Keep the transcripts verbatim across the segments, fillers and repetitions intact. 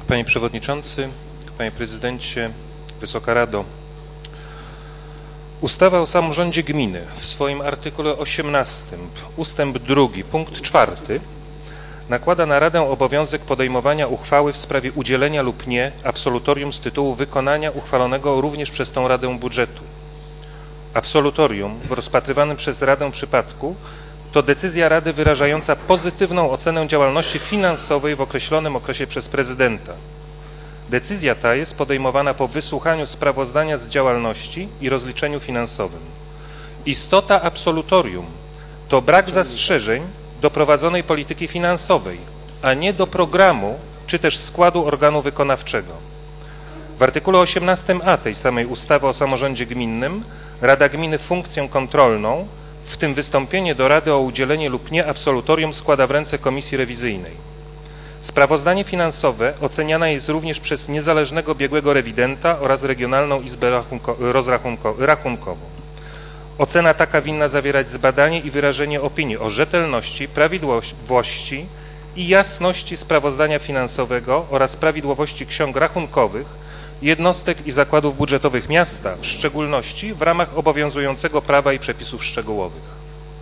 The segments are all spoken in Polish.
Panie Przewodniczący, Panie Prezydencie, Wysoka Rado. Ustawa o samorządzie gminy w swoim artykule osiemnastym, ustęp drugi, punkt czwarty nakłada na Radę obowiązek podejmowania uchwały w sprawie udzielenia lub nie absolutorium z tytułu wykonania uchwalonego również przez tą Radę budżetu. Absolutorium w rozpatrywanym przez Radę przypadku to decyzja Rady wyrażająca pozytywną ocenę działalności finansowej w określonym okresie przez prezydenta. Decyzja ta jest podejmowana po wysłuchaniu sprawozdania z działalności i rozliczeniu finansowym. Istota absolutorium to brak zastrzeżeń do prowadzonej polityki finansowej, a nie do programu czy też składu organu wykonawczego. W artykule osiemnastym a tej samej ustawy o samorządzie gminnym Rada Gminy funkcję kontrolną, w tym wystąpienie do Rady o udzielenie lub nie absolutorium, składa w ręce Komisji Rewizyjnej. Sprawozdanie finansowe oceniane jest również przez niezależnego biegłego rewidenta oraz Regionalną Izbę Rachunko Rozrachunko Rachunkową. Ocena taka winna zawierać zbadanie i wyrażenie opinii o rzetelności, prawidłowości i jasności sprawozdania finansowego oraz prawidłowości ksiąg rachunkowych jednostek i zakładów budżetowych miasta, w szczególności w ramach obowiązującego prawa i przepisów szczegółowych.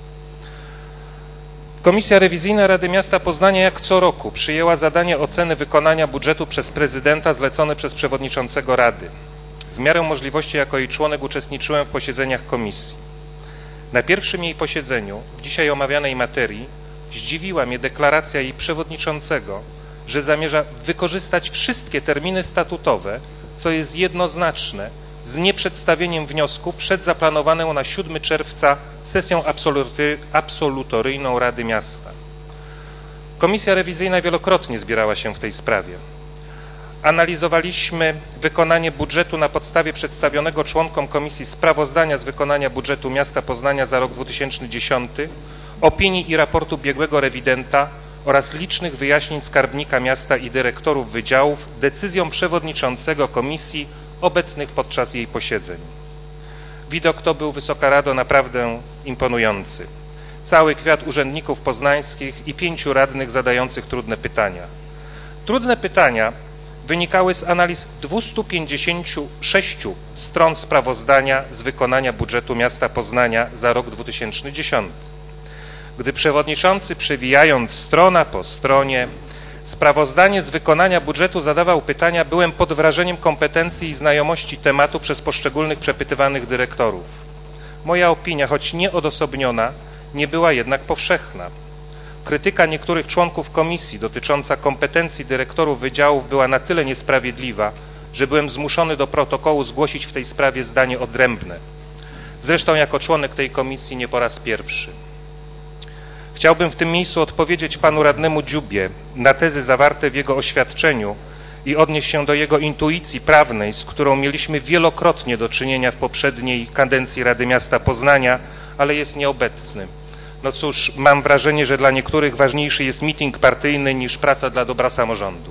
Komisja Rewizyjna Rady Miasta Poznania jak co roku przyjęła zadanie oceny wykonania budżetu przez prezydenta zlecone przez przewodniczącego Rady. W miarę możliwości jako jej członek uczestniczyłem w posiedzeniach komisji. Na pierwszym jej posiedzeniu, w dzisiaj omawianej materii, zdziwiła mnie deklaracja jej przewodniczącego, że zamierza wykorzystać wszystkie terminy statutowe, co jest jednoznaczne z nieprzedstawieniem wniosku przed zaplanowaną na siódmego czerwca sesją absoluty, absolutoryjną Rady Miasta. Komisja Rewizyjna wielokrotnie zbierała się w tej sprawie. Analizowaliśmy wykonanie budżetu na podstawie przedstawionego członkom komisji sprawozdania z wykonania budżetu miasta Poznania za rok dwa tysiące dziesiąty, opinii i raportu biegłego rewidenta oraz licznych wyjaśnień skarbnika miasta i dyrektorów wydziałów decyzją przewodniczącego komisji obecnych podczas jej posiedzeń. Widok to był, Wysoka Rado, naprawdę imponujący. Cały kwiat urzędników poznańskich i pięciu radnych zadających trudne pytania. Trudne pytania wynikały z analiz dwustu pięćdziesięciu sześciu stron sprawozdania z wykonania budżetu miasta Poznania za rok dwa tysiące dziesiąty. Gdy przewodniczący, przewijając strona po stronie sprawozdanie z wykonania budżetu zadawał pytania, byłem pod wrażeniem kompetencji i znajomości tematu przez poszczególnych przepytywanych dyrektorów. Moja opinia, choć nieodosobniona, nie była jednak powszechna. Krytyka niektórych członków komisji dotycząca kompetencji dyrektorów wydziałów była na tyle niesprawiedliwa, że byłem zmuszony do protokołu zgłosić w tej sprawie zdanie odrębne. Zresztą jako członek tej komisji nie po raz pierwszy. Chciałbym w tym miejscu odpowiedzieć panu radnemu Dziubie na tezy zawarte w jego oświadczeniu i odnieść się do jego intuicji prawnej, z którą mieliśmy wielokrotnie do czynienia w poprzedniej kadencji Rady Miasta Poznania, ale jest nieobecny. No cóż, mam wrażenie, że dla niektórych ważniejszy jest miting partyjny niż praca dla dobra samorządu.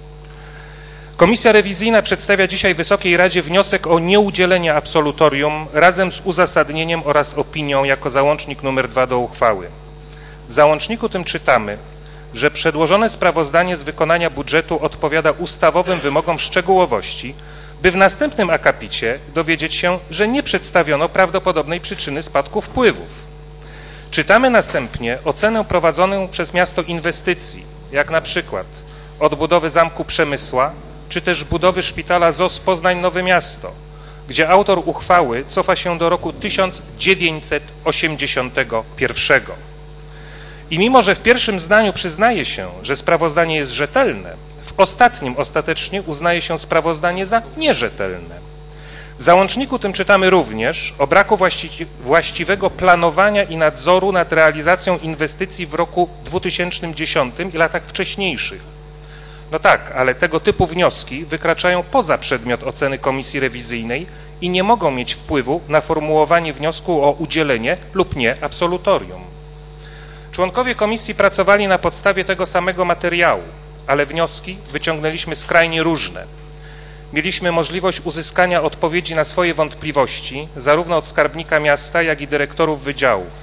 Komisja Rewizyjna przedstawia dzisiaj Wysokiej Radzie wniosek o nieudzielenie absolutorium razem z uzasadnieniem oraz opinią jako załącznik numer dwa do uchwały. W załączniku tym czytamy, że przedłożone sprawozdanie z wykonania budżetu odpowiada ustawowym wymogom szczegółowości, by w następnym akapicie dowiedzieć się, że nie przedstawiono prawdopodobnej przyczyny spadku wpływów. Czytamy następnie ocenę prowadzoną przez miasto inwestycji, jak na przykład odbudowy Zamku Przemysła, czy też budowy szpitala Z O S Poznań Nowe Miasto, gdzie autor uchwały cofa się do roku tysiąc dziewięćset osiemdziesiątego pierwszego. I mimo, że w pierwszym zdaniu przyznaje się, że sprawozdanie jest rzetelne, w ostatnim ostatecznie uznaje się sprawozdanie za nierzetelne. W załączniku tym czytamy również o braku właści właściwego planowania i nadzoru nad realizacją inwestycji w roku dwa tysiące dziesiątym i latach wcześniejszych. No tak, ale tego typu wnioski wykraczają poza przedmiot oceny Komisji Rewizyjnej i nie mogą mieć wpływu na formułowanie wniosku o udzielenie lub nie absolutorium. Członkowie komisji pracowali na podstawie tego samego materiału, ale wnioski wyciągnęliśmy skrajnie różne. Mieliśmy możliwość uzyskania odpowiedzi na swoje wątpliwości zarówno od skarbnika miasta, jak i dyrektorów wydziałów.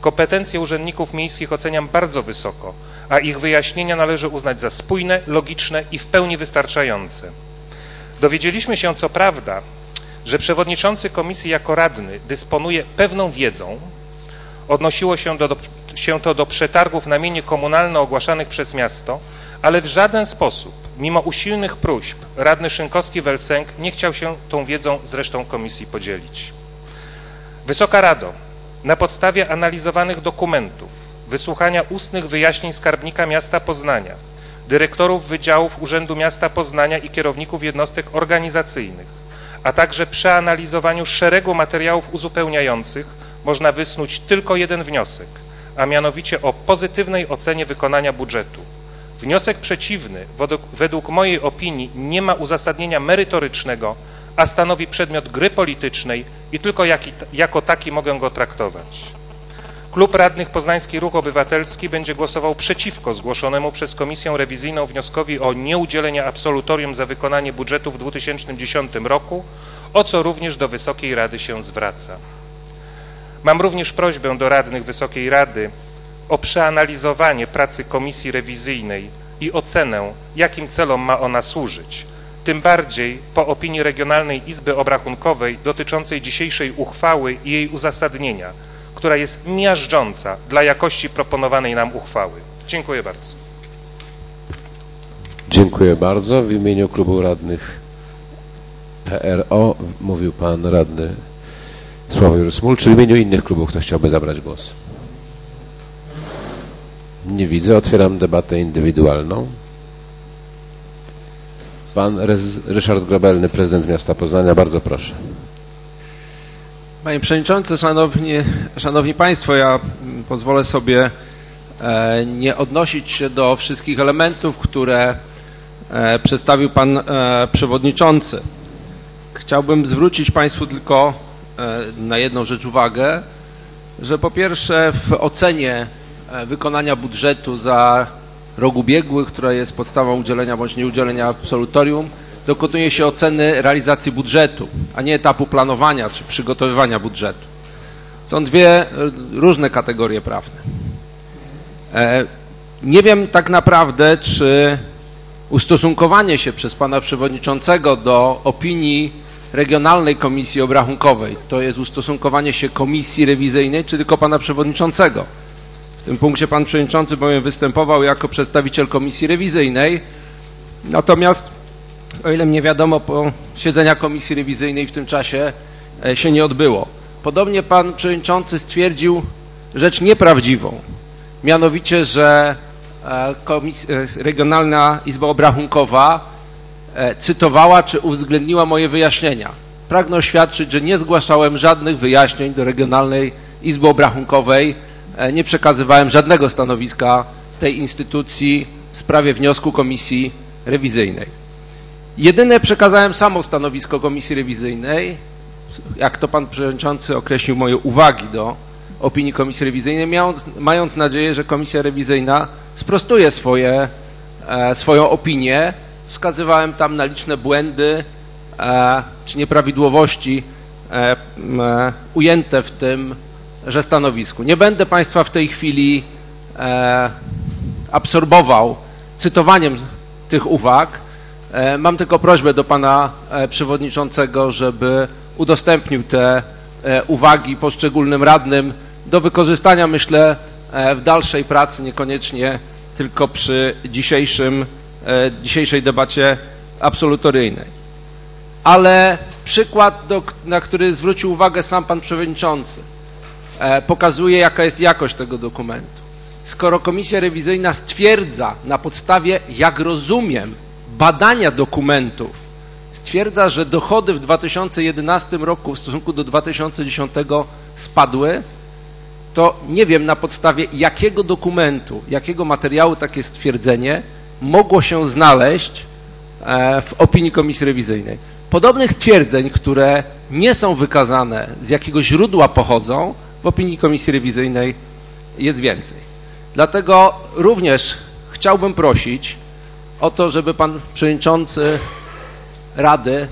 Kompetencje urzędników miejskich oceniam bardzo wysoko, a ich wyjaśnienia należy uznać za spójne, logiczne i w pełni wystarczające. Dowiedzieliśmy się co prawda, że przewodniczący komisji jako radny dysponuje pewną wiedzą. Odnosiło się, do, się to do przetargów na mienie komunalne ogłaszanych przez miasto, ale w żaden sposób, mimo usilnych próśb, radny Szynkowski-Welsenk nie chciał się tą wiedzą z resztą komisji podzielić. Wysoka Rado, na podstawie analizowanych dokumentów, wysłuchania ustnych wyjaśnień skarbnika miasta Poznania, dyrektorów wydziałów Urzędu Miasta Poznania i kierowników jednostek organizacyjnych, a także przeanalizowaniu szeregu materiałów uzupełniających można wysnuć tylko jeden wniosek, a mianowicie o pozytywnej ocenie wykonania budżetu. Wniosek przeciwny, według, według mojej opinii, nie ma uzasadnienia merytorycznego, a stanowi przedmiot gry politycznej i tylko jaki, jako taki mogę go traktować. Klub Radnych Poznański Ruch Obywatelski będzie głosował przeciwko zgłoszonemu przez Komisję Rewizyjną wnioskowi o nieudzielenie absolutorium za wykonanie budżetu w dwa tysiące dziesiątym roku, o co również do Wysokiej Rady się zwraca. Mam również prośbę do radnych Wysokiej Rady o przeanalizowanie pracy Komisji Rewizyjnej i ocenę, jakim celom ma ona służyć, tym bardziej po opinii Regionalnej Izby Obrachunkowej dotyczącej dzisiejszej uchwały i jej uzasadnienia, która jest miażdżąca dla jakości proponowanej nam uchwały. Dziękuję bardzo. Dziękuję bardzo. W imieniu Klubu Radnych P R O mówił Pan Radny Sławomir Smul. Czy w imieniu innych klubów ktoś chciałby zabrać głos? Nie widzę. Otwieram debatę indywidualną. Pan Ryszard Grabelny, prezydent miasta Poznania. Bardzo proszę. Panie Przewodniczący, Szanowni, Szanowni Państwo, ja pozwolę sobie nie odnosić się do wszystkich elementów, które przedstawił Pan Przewodniczący. Chciałbym zwrócić Państwu tylko na jedną rzecz uwagę, że po pierwsze w ocenie wykonania budżetu za rok ubiegły, która jest podstawą udzielenia bądź nieudzielenia absolutorium, dokonuje się oceny realizacji budżetu, a nie etapu planowania czy przygotowywania budżetu. Są dwie różne kategorie prawne. Nie wiem tak naprawdę, czy ustosunkowanie się przez Pana Przewodniczącego do opinii Regionalnej Komisji Obrachunkowej to jest ustosunkowanie się Komisji Rewizyjnej, czy tylko Pana Przewodniczącego. W tym punkcie Pan Przewodniczący bowiem występował jako przedstawiciel Komisji Rewizyjnej, natomiast o ile mnie wiadomo, posiedzenia Komisji Rewizyjnej w tym czasie się nie odbyło. Podobnie Pan Przewodniczący stwierdził rzecz nieprawdziwą, mianowicie, że Komis- Regionalna Izba Obrachunkowa cytowała czy uwzględniła moje wyjaśnienia. Pragnę oświadczyć, że nie zgłaszałem żadnych wyjaśnień do Regionalnej Izby Obrachunkowej, nie przekazywałem żadnego stanowiska tej instytucji w sprawie wniosku Komisji Rewizyjnej. Jedyne przekazałem samo stanowisko Komisji Rewizyjnej, jak to Pan Przewodniczący określił moje uwagi do opinii Komisji Rewizyjnej, mając, mając nadzieję, że Komisja Rewizyjna sprostuje swoje, e, swoją opinię. Wskazywałem tam na liczne błędy e, czy nieprawidłowości e, e, ujęte w tymże stanowisku. Nie będę Państwa w tej chwili e, absorbował cytowaniem tych uwag. E, mam tylko prośbę do Pana e, Przewodniczącego, żeby udostępnił te e, uwagi poszczególnym radnym do wykorzystania, myślę, e, w dalszej pracy, niekoniecznie tylko przy dzisiejszym dzisiejszej debacie absolutoryjnej. Ale przykład, do, na który zwrócił uwagę sam Pan Przewodniczący, e, pokazuje, jaka jest jakość tego dokumentu. Skoro Komisja Rewizyjna stwierdza na podstawie, jak rozumiem, badania dokumentów, stwierdza, że dochody w dwa tysiące jedenastym roku w stosunku do dwa tysiące dziesiątego spadły, to nie wiem na podstawie jakiego dokumentu, jakiego materiału takie stwierdzenie mogło się znaleźć w opinii Komisji Rewizyjnej. Podobnych stwierdzeń, które nie są wykazane, z jakiego źródła pochodzą, w opinii Komisji Rewizyjnej jest więcej. Dlatego również chciałbym prosić o to, żeby Pan Przewodniczący Rady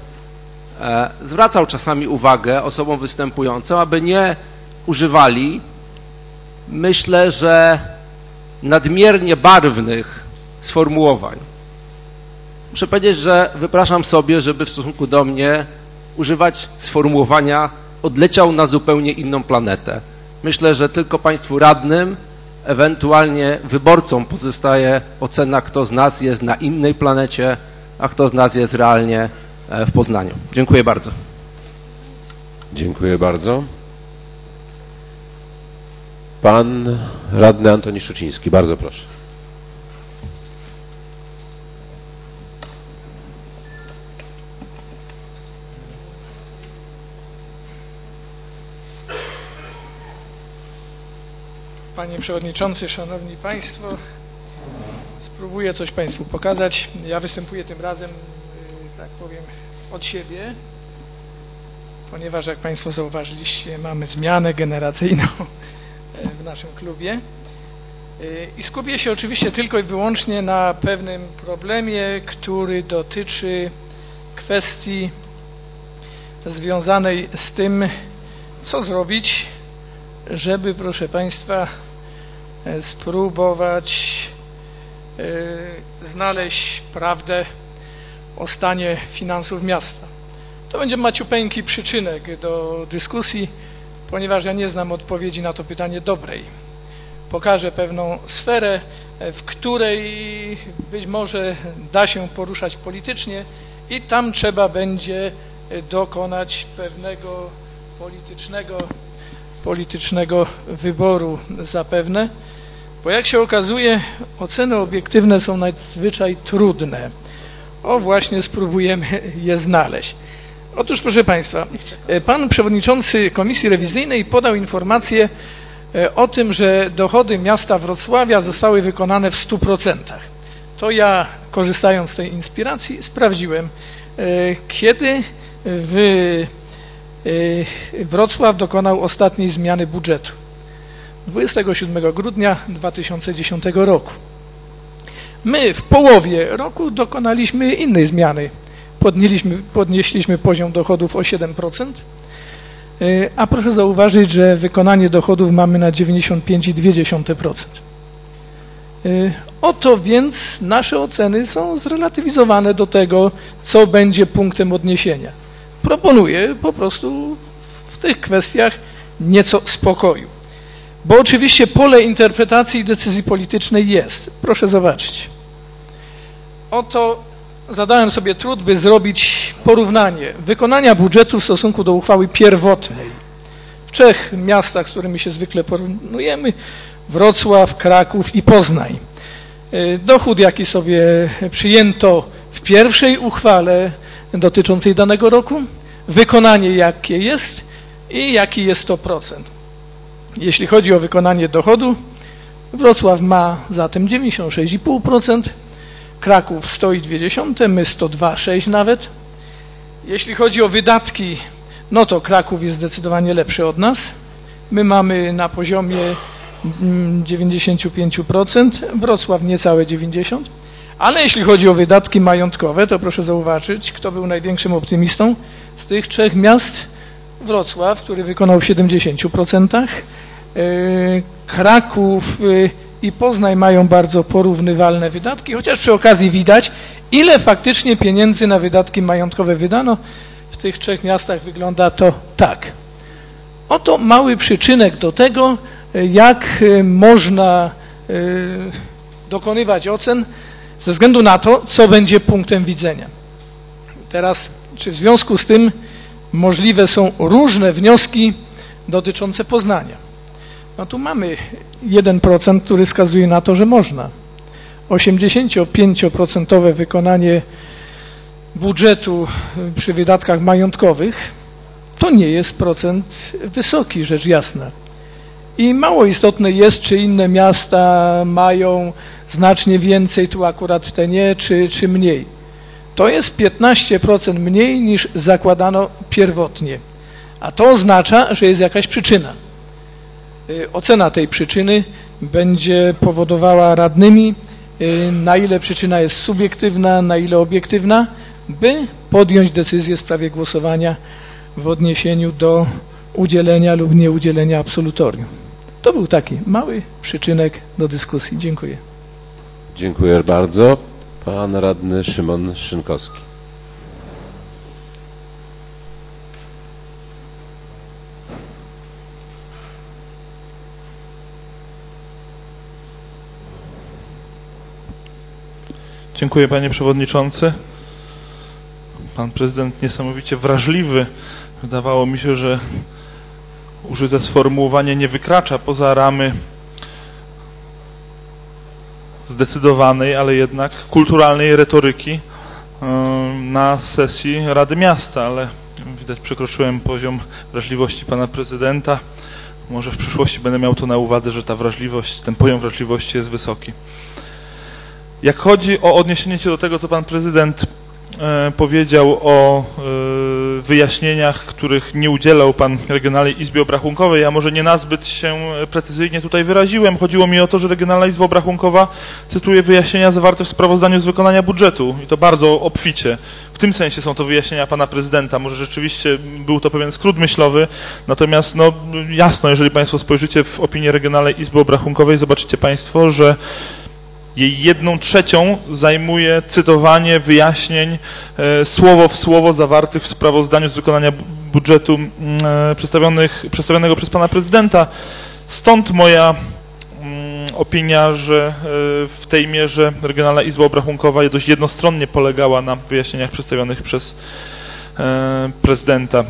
zwracał czasami uwagę osobom występującym, aby nie używali myślę, że nadmiernie barwnych sformułowań. Muszę powiedzieć, że wypraszam sobie, żeby w stosunku do mnie używać sformułowania odleciał na zupełnie inną planetę. Myślę, że tylko państwu radnym, ewentualnie wyborcom pozostaje ocena, kto z nas jest na innej planecie, a kto z nas jest realnie w Poznaniu. Dziękuję bardzo. Dziękuję bardzo. Pan radny Antoni Szczeciński, bardzo proszę. Panie Przewodniczący, Szanowni Państwo, spróbuję coś Państwu pokazać. Ja występuję tym razem, tak powiem, od siebie, ponieważ jak Państwo zauważyliście, mamy zmianę generacyjną w naszym klubie i skupię się oczywiście tylko i wyłącznie na pewnym problemie, który dotyczy kwestii związanej z tym, co zrobić, żeby, proszę Państwa, spróbować znaleźć prawdę o stanie finansów miasta. To będzie maciupeńki przyczynek do dyskusji, ponieważ ja nie znam odpowiedzi na to pytanie dobrej. Pokażę pewną sferę, w której być może da się poruszać politycznie i tam trzeba będzie dokonać pewnego politycznego politycznego wyboru zapewne, bo jak się okazuje, oceny obiektywne są nadzwyczaj trudne. O, właśnie spróbujemy je znaleźć. Otóż, proszę Państwa, pan przewodniczący Komisji Rewizyjnej podał informację o tym, że dochody miasta Wrocławia zostały wykonane w stu procentach. To ja, korzystając z tej inspiracji, sprawdziłem, kiedy w Wrocław dokonał ostatniej zmiany budżetu dwudziestego siódmego grudnia dwa tysiące dziesiątego roku. My w połowie roku dokonaliśmy innej zmiany. Podnieśliśmy, podnieśliśmy poziom dochodów o siedem procent, a proszę zauważyć, że wykonanie dochodów mamy na dziewięćdziesiąt pięć i dwie dziesiąte procent. Oto więc nasze oceny są zrelatywizowane do tego, co będzie punktem odniesienia. Proponuję po prostu w tych kwestiach nieco spokoju. Bo oczywiście pole interpretacji i decyzji politycznej jest. Proszę zobaczyć. Oto zadałem sobie trud, by zrobić porównanie wykonania budżetu w stosunku do uchwały pierwotnej. W trzech miastach, z którymi się zwykle porównujemy, Wrocław, Kraków i Poznań. Dochód, jaki sobie przyjęto w pierwszej uchwale dotyczącej danego roku, wykonanie jakie jest i jaki jest to procent. Jeśli chodzi o wykonanie dochodu, Wrocław ma zatem dziewięćdziesiąt sześć i pół procent, Kraków sto i dwie dziesiąte, my sto dwa i sześć nawet. Jeśli chodzi o wydatki, no to Kraków jest zdecydowanie lepszy od nas. My mamy na poziomie dziewięćdziesiąt pięć procent, Wrocław niecałe dziewięćdziesiąt procent. Ale jeśli chodzi o wydatki majątkowe, to proszę zauważyć, kto był największym optymistą z tych trzech miast. Wrocław, który wykonał w siedemdziesięciu procentach. Kraków i Poznań mają bardzo porównywalne wydatki, chociaż przy okazji widać, ile faktycznie pieniędzy na wydatki majątkowe wydano. W tych trzech miastach wygląda to tak. Oto mały przyczynek do tego, jak można dokonywać ocen ze względu na to, co będzie punktem widzenia. Teraz, czy w związku z tym możliwe są różne wnioski dotyczące Poznania? No tu mamy jeden procent, który wskazuje na to, że można. osiemdziesięciopięcioprocentowe wykonanie budżetu przy wydatkach majątkowych to nie jest procent wysoki, rzecz jasna. I mało istotne jest, czy inne miasta mają znacznie więcej, tu akurat te nie, czy, czy mniej. To jest piętnaście procent mniej niż zakładano pierwotnie. A to oznacza, że jest jakaś przyczyna. Ocena tej przyczyny będzie powodowała radnymi, na ile przyczyna jest subiektywna, na ile obiektywna, by podjąć decyzję w sprawie głosowania w odniesieniu do udzielenia lub nieudzielenia absolutorium. To był taki mały przyczynek do dyskusji. Dziękuję. Dziękuję bardzo. Pan radny Szymon Szynkowski. Dziękuję, panie przewodniczący. Pan prezydent niesamowicie wrażliwy. Wydawało mi się, że użyte sformułowanie nie wykracza poza ramy zdecydowanej, ale jednak kulturalnej retoryki na sesji Rady Miasta, ale widać przekroczyłem poziom wrażliwości pana prezydenta. Może w przyszłości będę miał to na uwadze, że ta wrażliwość, ten poziom wrażliwości jest wysoki. Jak chodzi o odniesienie się do tego, co pan prezydent e, powiedział o e, wyjaśnieniach, których nie udzielał pan Regionalnej Izbie Obrachunkowej, ja może nie nazbyt się precyzyjnie tutaj wyraziłem. Chodziło mi o to, że Regionalna Izba Obrachunkowa cytuje wyjaśnienia zawarte w sprawozdaniu z wykonania budżetu i to bardzo obficie. W tym sensie są to wyjaśnienia pana prezydenta. Może rzeczywiście był to pewien skrót myślowy, natomiast no, jasno, jeżeli państwo spojrzycie w opinię Regionalnej Izby Obrachunkowej, zobaczycie państwo, że jej jedną trzecią zajmuje cytowanie wyjaśnień e, słowo w słowo zawartych w sprawozdaniu z wykonania budżetu e, przedstawionych, przedstawionego przez pana prezydenta. Stąd moja mm, opinia, że e, w tej mierze Regionalna Izba Obrachunkowa dość jednostronnie polegała na wyjaśnieniach przedstawionych przez e, prezydenta.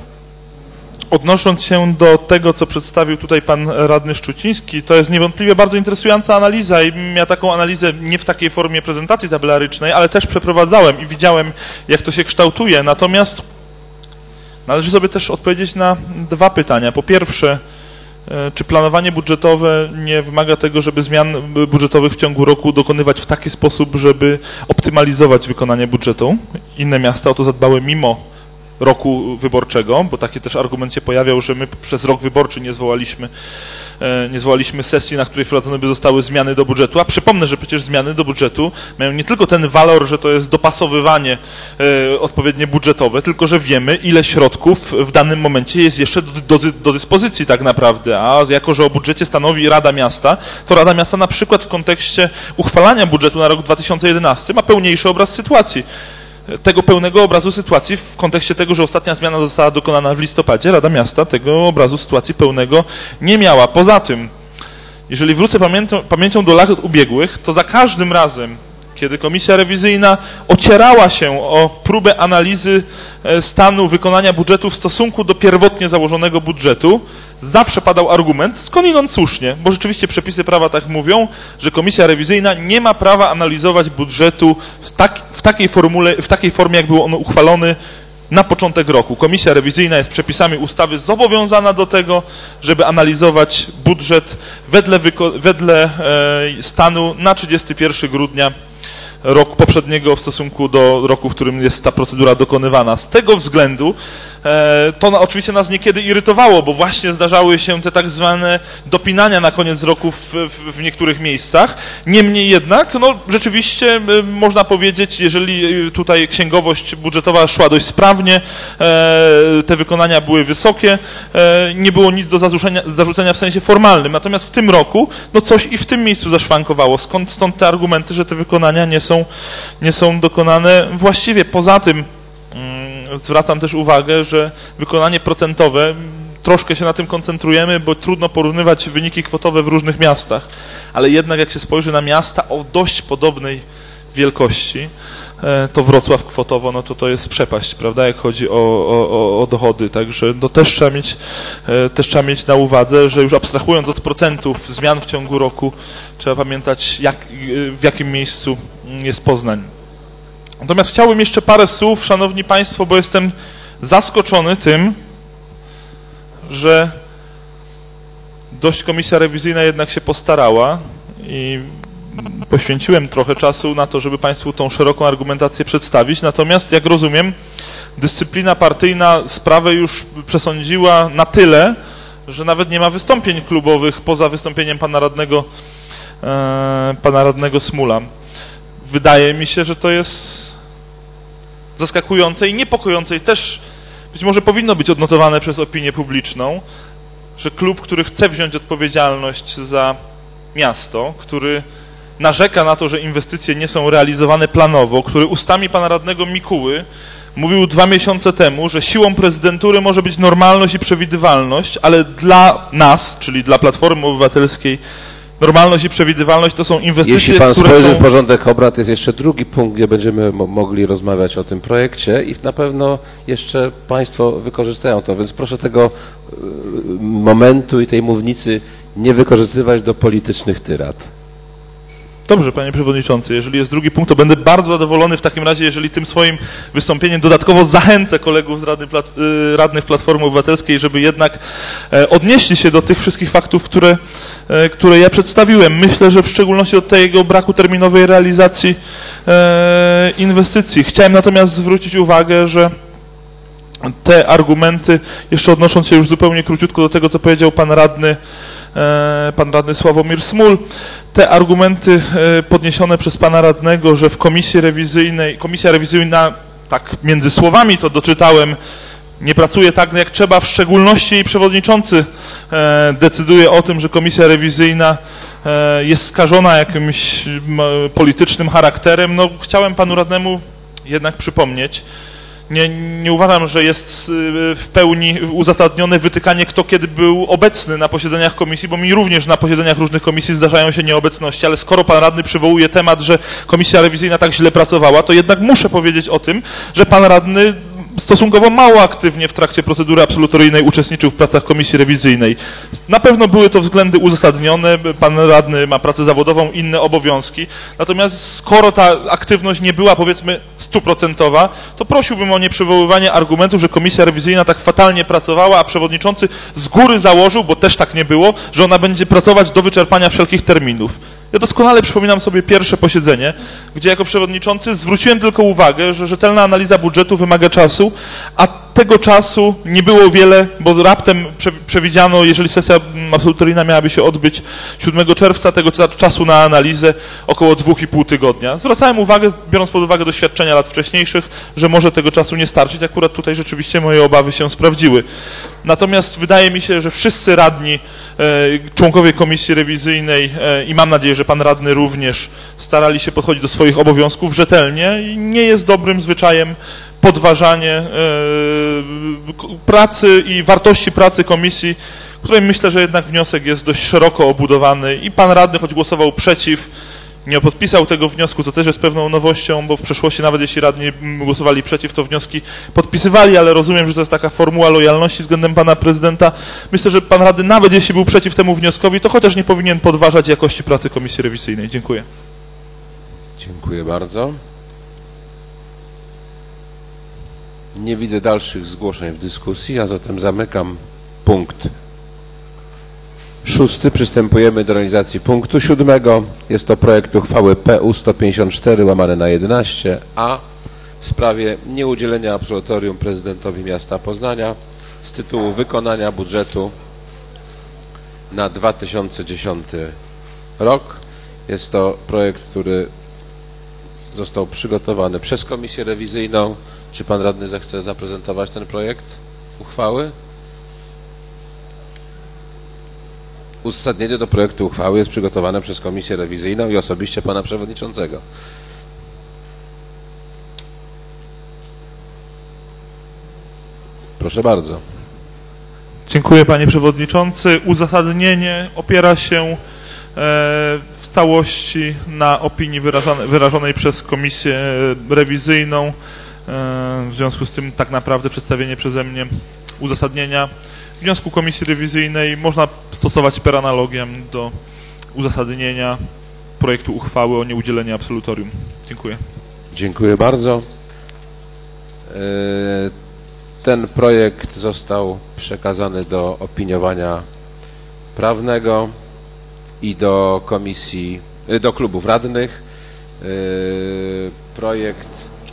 Odnosząc się do tego, co przedstawił tutaj pan radny Szczuciński, to jest niewątpliwie bardzo interesująca analiza i ja taką analizę nie w takiej formie prezentacji tabelarycznej, ale też przeprowadzałem i widziałem, jak to się kształtuje. Natomiast należy sobie też odpowiedzieć na dwa pytania. Po pierwsze, czy planowanie budżetowe nie wymaga tego, żeby zmian budżetowych w ciągu roku dokonywać w taki sposób, żeby optymalizować wykonanie budżetu? Inne miasta o to zadbały mimo roku wyborczego, bo taki też argument się pojawiał, że my przez rok wyborczy nie zwołaliśmy, nie zwołaliśmy sesji, na której wprowadzone by zostały zmiany do budżetu, a przypomnę, że przecież zmiany do budżetu mają nie tylko ten walor, że to jest dopasowywanie e, odpowiednie budżetowe, tylko że wiemy, ile środków w danym momencie jest jeszcze do, do, do dyspozycji tak naprawdę, a jako, że o budżecie stanowi Rada Miasta, to Rada Miasta na przykład w kontekście uchwalania budżetu na rok dwa tysiące jedenasty ma pełniejszy obraz sytuacji. Tego pełnego obrazu sytuacji w kontekście tego, że ostatnia zmiana została dokonana w listopadzie, Rada Miasta tego obrazu sytuacji pełnego nie miała. Poza tym, jeżeli wrócę pamięcią, pamięcią do lat ubiegłych, to za każdym razem, kiedy komisja rewizyjna ocierała się o próbę analizy stanu wykonania budżetu w stosunku do pierwotnie założonego budżetu, zawsze padał argument, skądinąd słusznie, bo rzeczywiście przepisy prawa tak mówią, że komisja rewizyjna nie ma prawa analizować budżetu w, tak, w takiej formule, w takiej formie, jak był on uchwalony na początek roku. Komisja rewizyjna jest przepisami ustawy zobowiązana do tego, żeby analizować budżet wedle, wedle e, stanu na trzydziestego pierwszego grudnia roku poprzedniego w stosunku do roku, w którym jest ta procedura dokonywana. Z tego względu e, to na, oczywiście nas niekiedy irytowało, bo właśnie zdarzały się te tak zwane dopinania na koniec roku w, w, w niektórych miejscach. Niemniej jednak, no rzeczywiście e, można powiedzieć, jeżeli tutaj księgowość budżetowa szła dość sprawnie, e, te wykonania były wysokie, e, nie było nic do zarzucenia, zarzucenia w sensie formalnym. Natomiast w tym roku, no coś i w tym miejscu zaszwankowało. Skąd stąd te argumenty, że te wykonania nie są nie są dokonane właściwie. Poza tym mm, zwracam też uwagę, że wykonanie procentowe, troszkę się na tym koncentrujemy, bo trudno porównywać wyniki kwotowe w różnych miastach, ale jednak jak się spojrzy na miasta o dość podobnej wielkości, to Wrocław kwotowo, no to to jest przepaść, prawda, jak chodzi o, o, o dochody, także no też trzeba mieć, też trzeba mieć na uwadze, że już abstrahując od procentów zmian w ciągu roku, trzeba pamiętać, jak, w jakim miejscu jest Poznań. Natomiast chciałbym jeszcze parę słów, szanowni państwo, bo jestem zaskoczony tym, że dość komisja rewizyjna jednak się postarała i poświęciłem trochę czasu na to, żeby państwu tą szeroką argumentację przedstawić, natomiast jak rozumiem, dyscyplina partyjna sprawę już przesądziła na tyle, że nawet nie ma wystąpień klubowych poza wystąpieniem pana radnego, e, pana radnego Smula. Wydaje mi się, że to jest zaskakujące i niepokojące i też być może powinno być odnotowane przez opinię publiczną, że klub, który chce wziąć odpowiedzialność za miasto, który narzeka na to, że inwestycje nie są realizowane planowo, który ustami pana radnego Mikuły mówił dwa miesiące temu, że siłą prezydentury może być normalność i przewidywalność, ale dla nas, czyli dla Platformy Obywatelskiej, normalność i przewidywalność to są inwestycje, Jeśli pan które spojrzy są... w porządek obrad, jest jeszcze drugi punkt, gdzie będziemy mo mogli rozmawiać o tym projekcie i na pewno jeszcze państwo wykorzystają to, więc proszę tego y, momentu i tej mównicy nie wykorzystywać do politycznych tyrad. Dobrze, panie przewodniczący, jeżeli jest drugi punkt, to będę bardzo zadowolony w takim razie, jeżeli tym swoim wystąpieniem dodatkowo zachęcę kolegów z Rady Plat radnych Platformy Obywatelskiej, żeby jednak odnieśli się do tych wszystkich faktów, które, które ja przedstawiłem. Myślę, że w szczególności do tego braku terminowej realizacji inwestycji. Chciałem natomiast zwrócić uwagę, że te argumenty, jeszcze odnosząc się już zupełnie króciutko do tego, co powiedział pan radny, pan radny Sławomir Smul, te argumenty podniesione przez pana radnego, że w komisji rewizyjnej, komisja rewizyjna, tak między słowami to doczytałem, nie pracuje tak jak trzeba, w szczególności jej przewodniczący decyduje o tym, że komisja rewizyjna jest skażona jakimś politycznym charakterem. No, chciałem panu radnemu jednak przypomnieć, Nie, nie uważam, że jest w pełni uzasadnione wytykanie, kto kiedy był obecny na posiedzeniach komisji, bo mi również na posiedzeniach różnych komisji zdarzają się nieobecności, ale skoro pan radny przywołuje temat, że komisja rewizyjna tak źle pracowała, to jednak muszę powiedzieć o tym, że pan radny stosunkowo mało aktywnie w trakcie procedury absolutoryjnej uczestniczył w pracach komisji rewizyjnej. Na pewno były to względy uzasadnione, pan radny ma pracę zawodową, inne obowiązki, natomiast skoro ta aktywność nie była, powiedzmy, stuprocentowa, to prosiłbym o nieprzywoływanie argumentów, że komisja rewizyjna tak fatalnie pracowała, a przewodniczący z góry założył, bo też tak nie było, że ona będzie pracować do wyczerpania wszelkich terminów. Ja doskonale przypominam sobie pierwsze posiedzenie, gdzie jako przewodniczący zwróciłem tylko uwagę, że rzetelna analiza budżetu wymaga czasu, a tego czasu nie było wiele, bo raptem przewidziano, jeżeli sesja absolutoryjna miałaby się odbyć siódmego czerwca, tego czasu na analizę około dwóch i pół tygodnia. Zwracałem uwagę, biorąc pod uwagę doświadczenia lat wcześniejszych, że może tego czasu nie starczyć. Akurat tutaj rzeczywiście moje obawy się sprawdziły. Natomiast wydaje mi się, że wszyscy radni, członkowie komisji rewizyjnej i mam nadzieję, że pan radny również starali się podchodzić do swoich obowiązków rzetelnie i nie jest dobrym zwyczajem podważanie pracy i wartości pracy komisji, której myślę, że jednak wniosek jest dość szeroko obudowany i pan radny, choć głosował przeciw, nie podpisał tego wniosku, co też jest pewną nowością, bo w przeszłości nawet jeśli radni głosowali przeciw, to wnioski podpisywali, ale rozumiem, że to jest taka formuła lojalności względem pana prezydenta. Myślę, że pan radny, nawet jeśli był przeciw temu wnioskowi, to chociaż nie powinien podważać jakości pracy komisji rewizyjnej. Dziękuję. Dziękuję bardzo. Nie widzę dalszych zgłoszeń w dyskusji, a zatem zamykam punkt szósty. Przystępujemy do realizacji punktu siódmego. Jest to projekt uchwały P U sto pięćdziesiąt cztery łamane na jedenaście a w sprawie nieudzielenia absolutorium prezydentowi miasta Poznania z tytułu wykonania budżetu na dwa tysiące dziesiąty rok. Jest to projekt, który został przygotowany przez komisję rewizyjną. Czy pan radny zechce zaprezentować ten projekt uchwały? Uzasadnienie do projektu uchwały jest przygotowane przez komisję rewizyjną i osobiście pana przewodniczącego. Proszę bardzo. Dziękuję, panie przewodniczący. Uzasadnienie opiera się w całości na opinii wyrażonej, wyrażonej przez komisję rewizyjną. W związku z tym tak naprawdę przedstawienie przeze mnie uzasadnienia wniosku komisji rewizyjnej można stosować per analogiam do uzasadnienia projektu uchwały o nieudzielenie absolutorium. Dziękuję. Dziękuję bardzo. Ten projekt został przekazany do opiniowania prawnego i do komisji, do klubów radnych. Projekt,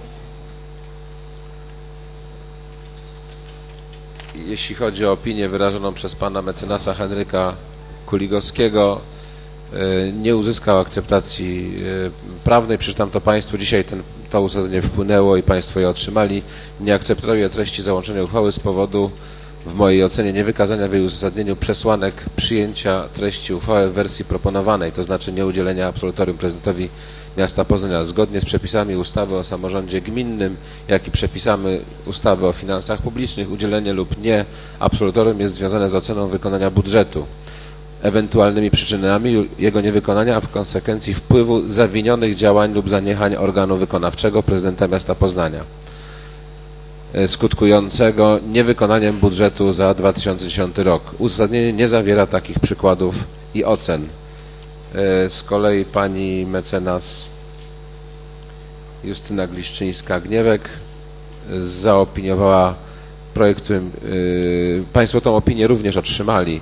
jeśli chodzi o opinię wyrażoną przez pana mecenasa Henryka Kuligowskiego, nie uzyskał akceptacji prawnej. Przeczytam to państwu. Dzisiaj ten, to uzasadnienie wpłynęło i państwo je otrzymali. Nie akceptuje treści załączenia uchwały z powodu w mojej ocenie niewykazania w jej uzasadnieniu przesłanek przyjęcia treści uchwały w wersji proponowanej, to znaczy nieudzielenia absolutorium prezydentowi miasta Poznania zgodnie z przepisami ustawy o samorządzie gminnym, jak i przepisami ustawy o finansach publicznych, udzielenie lub nie absolutorium jest związane z oceną wykonania budżetu, ewentualnymi przyczynami jego niewykonania, a w konsekwencji wpływu zawinionych działań lub zaniechań organu wykonawczego prezydenta miasta Poznania, skutkującego niewykonaniem budżetu za dwa tysiące dziesiąty rok. Uzasadnienie nie zawiera takich przykładów i ocen. Z kolei pani mecenas Justyna Gliszczyńska-Gniewek zaopiniowała projekt, którym Państwo tą opinię również otrzymali.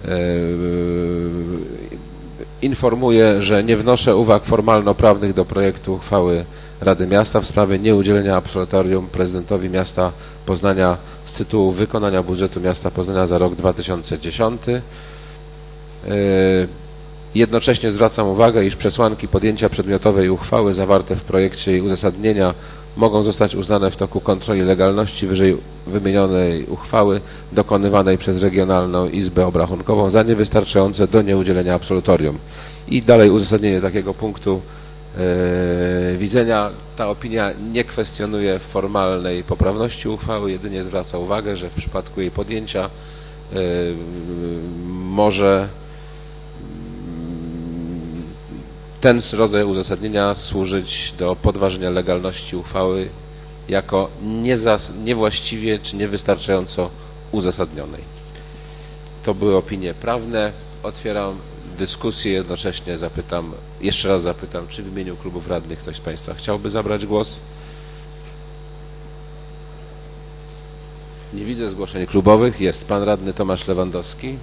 Informuję, że nie wnoszę uwag formalno-prawnych do projektu uchwały Rady Miasta w sprawie nieudzielenia absolutorium prezydentowi miasta Poznania z tytułu wykonania budżetu miasta Poznania za rok dwa tysiące dziesiąty. Jednocześnie zwracam uwagę, iż przesłanki podjęcia przedmiotowej uchwały zawarte w projekcie i uzasadnienia mogą zostać uznane w toku kontroli legalności wyżej wymienionej uchwały dokonywanej przez Regionalną Izbę Obrachunkową za niewystarczające do nieudzielenia absolutorium. I dalej uzasadnienie takiego punktu yy, widzenia. Ta opinia nie kwestionuje formalnej poprawności uchwały, jedynie zwraca uwagę, że w przypadku jej podjęcia yy, może ten rodzaj uzasadnienia służyć do podważenia legalności uchwały jako niewłaściwie czy niewystarczająco uzasadnionej. To były opinie prawne. Otwieram dyskusję, jednocześnie zapytam, jeszcze raz zapytam, czy w imieniu klubów radnych ktoś z Państwa chciałby zabrać głos? Nie widzę zgłoszeń klubowych. Jest pan radny Tomasz Lewandowski.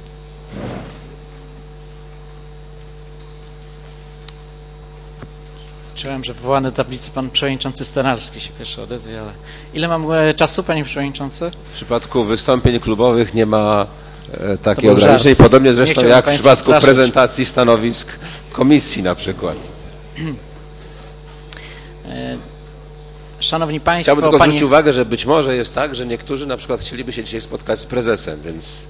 Czułem, że wywołany do tablicy pan przewodniczący Stanarski się pierwszy odezwie, ale ile mam czasu, panie przewodniczący? W przypadku wystąpień klubowych nie ma e, takiej ograniczeń, podobnie zresztą jak w przypadku straszyć. prezentacji stanowisk komisji na przykład. Szanowni Państwo... Chciałbym tylko panie... zwrócić uwagę, że być może jest tak, że niektórzy na przykład chcieliby się dzisiaj spotkać z prezesem, więc...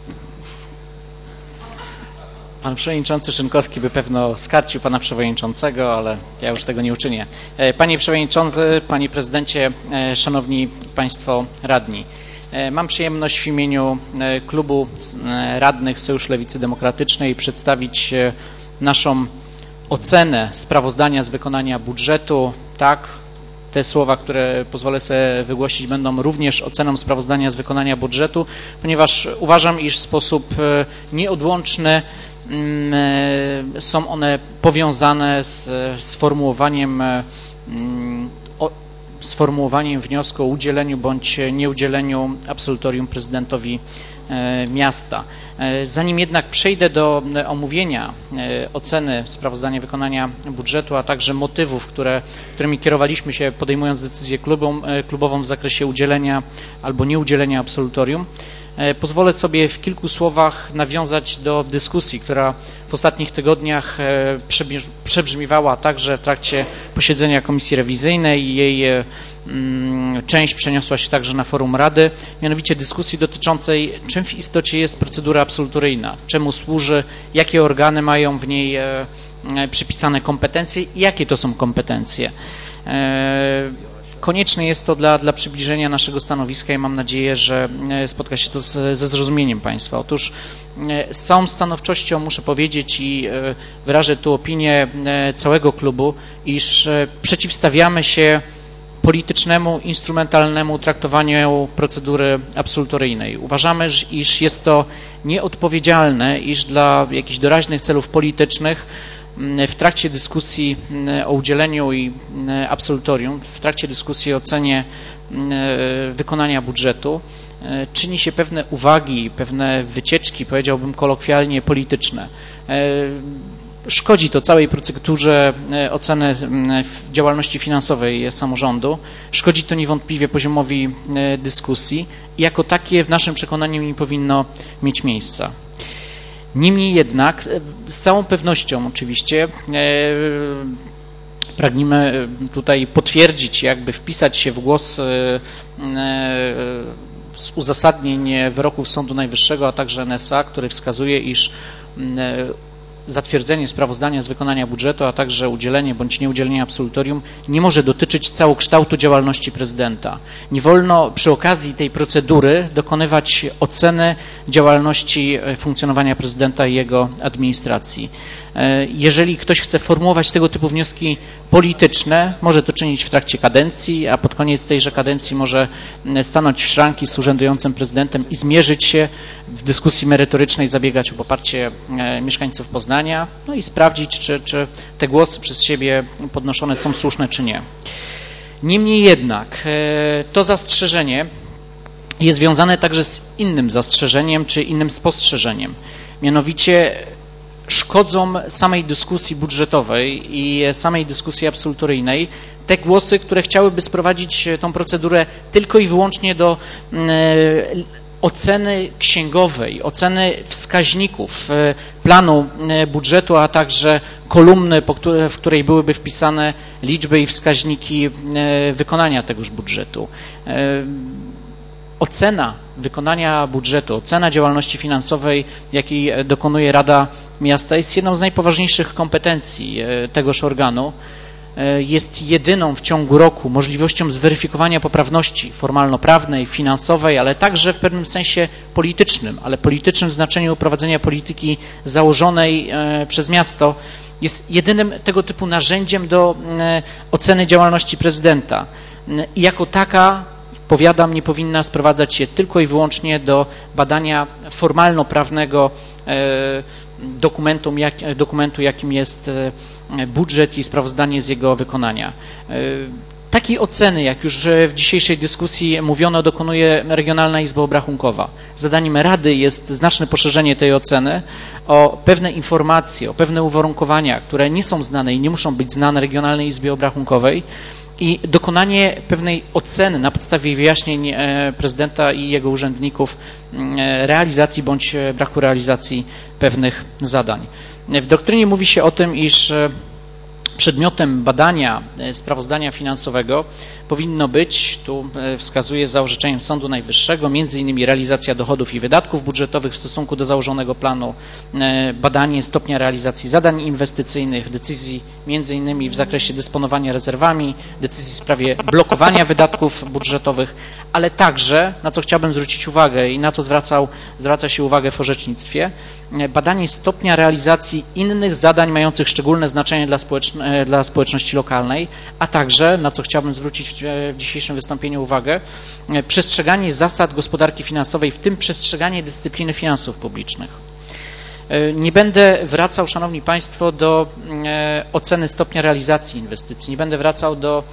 Pan przewodniczący Szynkowski by pewno skarcił pana przewodniczącego, ale ja już tego nie uczynię. Panie przewodniczący, panie prezydencie, szanowni państwo radni. Mam przyjemność w imieniu klubu radnych Sojusz Lewicy Demokratycznej przedstawić naszą ocenę sprawozdania z wykonania budżetu. Tak, te słowa, które pozwolę sobie wygłosić, będą również oceną sprawozdania z wykonania budżetu, ponieważ uważam, iż w sposób nieodłączny są one powiązane z sformułowaniem, sformułowaniem wniosku o udzieleniu bądź nieudzieleniu absolutorium prezydentowi miasta. Zanim jednak przejdę do omówienia oceny sprawozdania wykonania budżetu, a także motywów, które, którymi kierowaliśmy się podejmując decyzję klubą, klubową w zakresie udzielenia albo nieudzielenia absolutorium, pozwolę sobie w kilku słowach nawiązać do dyskusji, która w ostatnich tygodniach przebrzmiewała także w trakcie posiedzenia Komisji Rewizyjnej i jej część przeniosła się także na forum Rady, mianowicie dyskusji dotyczącej, czym w istocie jest procedura absolutoryjna, czemu służy, jakie organy mają w niej przypisane kompetencje i jakie to są kompetencje. Konieczne jest to dla, dla przybliżenia naszego stanowiska i mam nadzieję, że spotka się to z, ze zrozumieniem Państwa. Otóż z całą stanowczością muszę powiedzieć i wyrażę tu opinię całego klubu, iż przeciwstawiamy się politycznemu, instrumentalnemu traktowaniu procedury absolutoryjnej. Uważamy, iż jest to nieodpowiedzialne, iż dla jakichś doraźnych celów politycznych w trakcie dyskusji o udzieleniu i absolutorium, w trakcie dyskusji o ocenie wykonania budżetu czyni się pewne uwagi, pewne wycieczki, powiedziałbym kolokwialnie, polityczne. Szkodzi to całej procedurze oceny działalności finansowej samorządu, szkodzi to niewątpliwie poziomowi dyskusji i jako takie w naszym przekonaniu nie powinno mieć miejsca. Niemniej jednak, z całą pewnością oczywiście, pragniemy tutaj potwierdzić, jakby wpisać się w głos z uzasadnień wyroków Sądu Najwyższego, a także N S A, który wskazuje, iż zatwierdzenie sprawozdania z wykonania budżetu, a także udzielenie bądź nieudzielenie absolutorium nie może dotyczyć całokształtu działalności prezydenta. Nie wolno przy okazji tej procedury dokonywać oceny działalności funkcjonowania prezydenta i jego administracji. Jeżeli ktoś chce formułować tego typu wnioski polityczne, może to czynić w trakcie kadencji, a pod koniec tejże kadencji może stanąć w szranki z urzędującym prezydentem i zmierzyć się w dyskusji merytorycznej, zabiegać o poparcie mieszkańców Poznania, no i sprawdzić, czy, czy te głosy przez siebie podnoszone są słuszne, czy nie. Niemniej jednak to zastrzeżenie jest związane także z innym zastrzeżeniem, czy innym spostrzeżeniem. Mianowicie szkodzą samej dyskusji budżetowej i samej dyskusji absolutoryjnej te głosy, które chciałyby sprowadzić tą procedurę tylko i wyłącznie do oceny księgowej, oceny wskaźników planu budżetu, a także kolumny, w której byłyby wpisane liczby i wskaźniki wykonania tegoż budżetu. Ocena wykonania budżetu, ocena działalności finansowej, jakiej dokonuje Rada Miasta, jest jedną z najpoważniejszych kompetencji tegoż organu. Jest jedyną w ciągu roku możliwością zweryfikowania poprawności formalno-prawnej, finansowej, ale także w pewnym sensie politycznym, ale politycznym w znaczeniu prowadzenia polityki założonej przez miasto. Jest jedynym tego typu narzędziem do oceny działalności prezydenta. I jako taka, powiadam, nie powinna sprowadzać się tylko i wyłącznie do badania formalno-prawnego dokumentu, jak, dokumentu, jakim jest budżet i sprawozdanie z jego wykonania. Takiej oceny, jak już w dzisiejszej dyskusji mówiono, dokonuje Regionalna Izba Obrachunkowa. Zadaniem Rady jest znaczne poszerzenie tej oceny o pewne informacje, o pewne uwarunkowania, które nie są znane i nie muszą być znane Regionalnej Izbie Obrachunkowej, i dokonanie pewnej oceny na podstawie wyjaśnień prezydenta i jego urzędników realizacji bądź braku realizacji pewnych zadań. W doktrynie mówi się o tym, iż przedmiotem badania sprawozdania finansowego powinno być, tu wskazuje za orzeczeniem Sądu Najwyższego, między innymi realizacja dochodów i wydatków budżetowych w stosunku do założonego planu, badanie stopnia realizacji zadań inwestycyjnych, decyzji między innymi w zakresie dysponowania rezerwami, decyzji w sprawie blokowania wydatków budżetowych, ale także, na co chciałbym zwrócić uwagę i na to zwracał, zwraca się uwagę w orzecznictwie, badanie stopnia realizacji innych zadań mających szczególne znaczenie dla, społeczn- dla społeczności lokalnej, a także, na co chciałbym zwrócić w, w dzisiejszym wystąpieniu uwagę, przestrzeganie zasad gospodarki finansowej, w tym przestrzeganie dyscypliny finansów publicznych. Nie będę wracał, Szanowni Państwo, do oceny stopnia realizacji inwestycji. Nie będę wracał do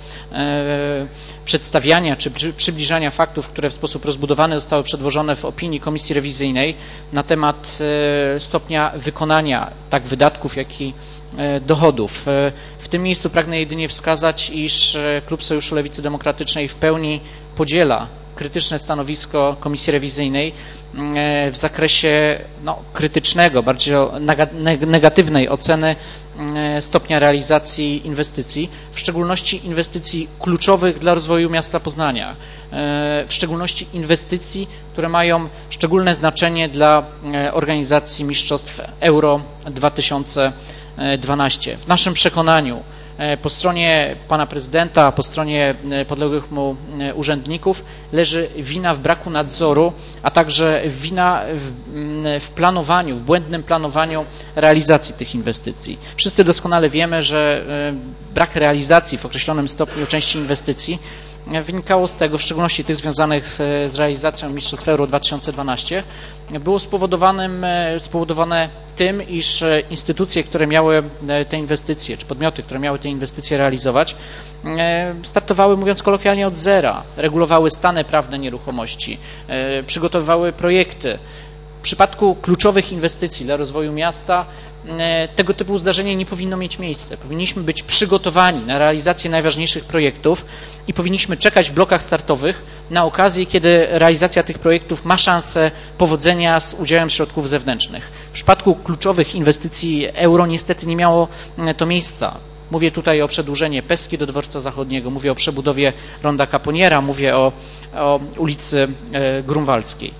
przedstawiania czy przybliżania faktów, które w sposób rozbudowany zostały przedłożone w opinii Komisji Rewizyjnej na temat stopnia wykonania tak wydatków, jak i dochodów. W tym miejscu pragnę jedynie wskazać, iż Klub Sojuszu Lewicy Demokratycznej w pełni podziela krytyczne stanowisko Komisji Rewizyjnej w zakresie no, krytycznego, bardziej negatywnej oceny stopnia realizacji inwestycji, w szczególności inwestycji kluczowych dla rozwoju miasta Poznania, w szczególności inwestycji, które mają szczególne znaczenie dla organizacji Mistrzostw Euro dwa tysiące dwanaście. W naszym przekonaniu po stronie pana prezydenta, po stronie podległych mu urzędników leży wina w braku nadzoru, a także wina w, w planowaniu, w błędnym planowaniu realizacji tych inwestycji. Wszyscy doskonale wiemy, że brak realizacji w określonym stopniu części inwestycji wynikało z tego, w szczególności tych związanych z realizacją Mistrzostw Euro dwa tysiące dwanaście, było spowodowanym, spowodowane tym, iż instytucje, które miały te inwestycje, czy podmioty, które miały te inwestycje realizować, startowały, mówiąc kolokwialnie, od zera, regulowały stany prawne nieruchomości, przygotowywały projekty. W przypadku kluczowych inwestycji dla rozwoju miasta tego typu zdarzenie nie powinno mieć miejsca. Powinniśmy być przygotowani na realizację najważniejszych projektów i powinniśmy czekać w blokach startowych na okazję, kiedy realizacja tych projektów ma szansę powodzenia z udziałem środków zewnętrznych. W przypadku kluczowych inwestycji euro niestety nie miało to miejsca. Mówię tutaj o przedłużeniu Peski do dworca zachodniego, mówię o przebudowie ronda Caponiera, mówię o, o ulicy Grunwaldzkiej.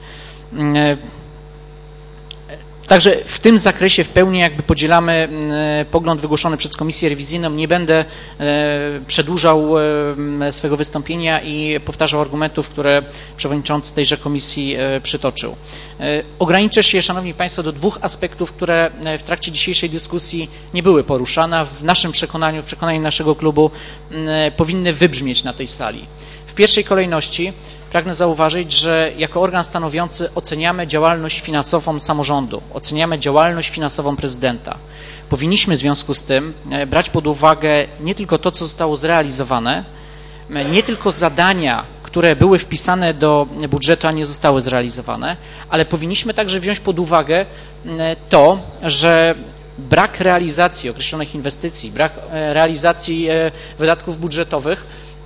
Także w tym zakresie w pełni jakby podzielamy pogląd wygłoszony przez Komisję Rewizyjną. Nie będę przedłużał swego wystąpienia i powtarzał argumentów, które przewodniczący tejże komisji przytoczył. Ograniczę się, Szanowni Państwo, do dwóch aspektów, które w trakcie dzisiejszej dyskusji nie były poruszane. W naszym przekonaniu, w przekonaniu naszego klubu powinny wybrzmieć na tej sali. W pierwszej kolejności pragnę zauważyć, że jako organ stanowiący oceniamy działalność finansową samorządu, oceniamy działalność finansową prezydenta. Powinniśmy w związku z tym brać pod uwagę nie tylko to, co zostało zrealizowane, nie tylko zadania, które były wpisane do budżetu, a nie zostały zrealizowane, ale powinniśmy także wziąć pod uwagę to, że brak realizacji określonych inwestycji, brak realizacji wydatków budżetowych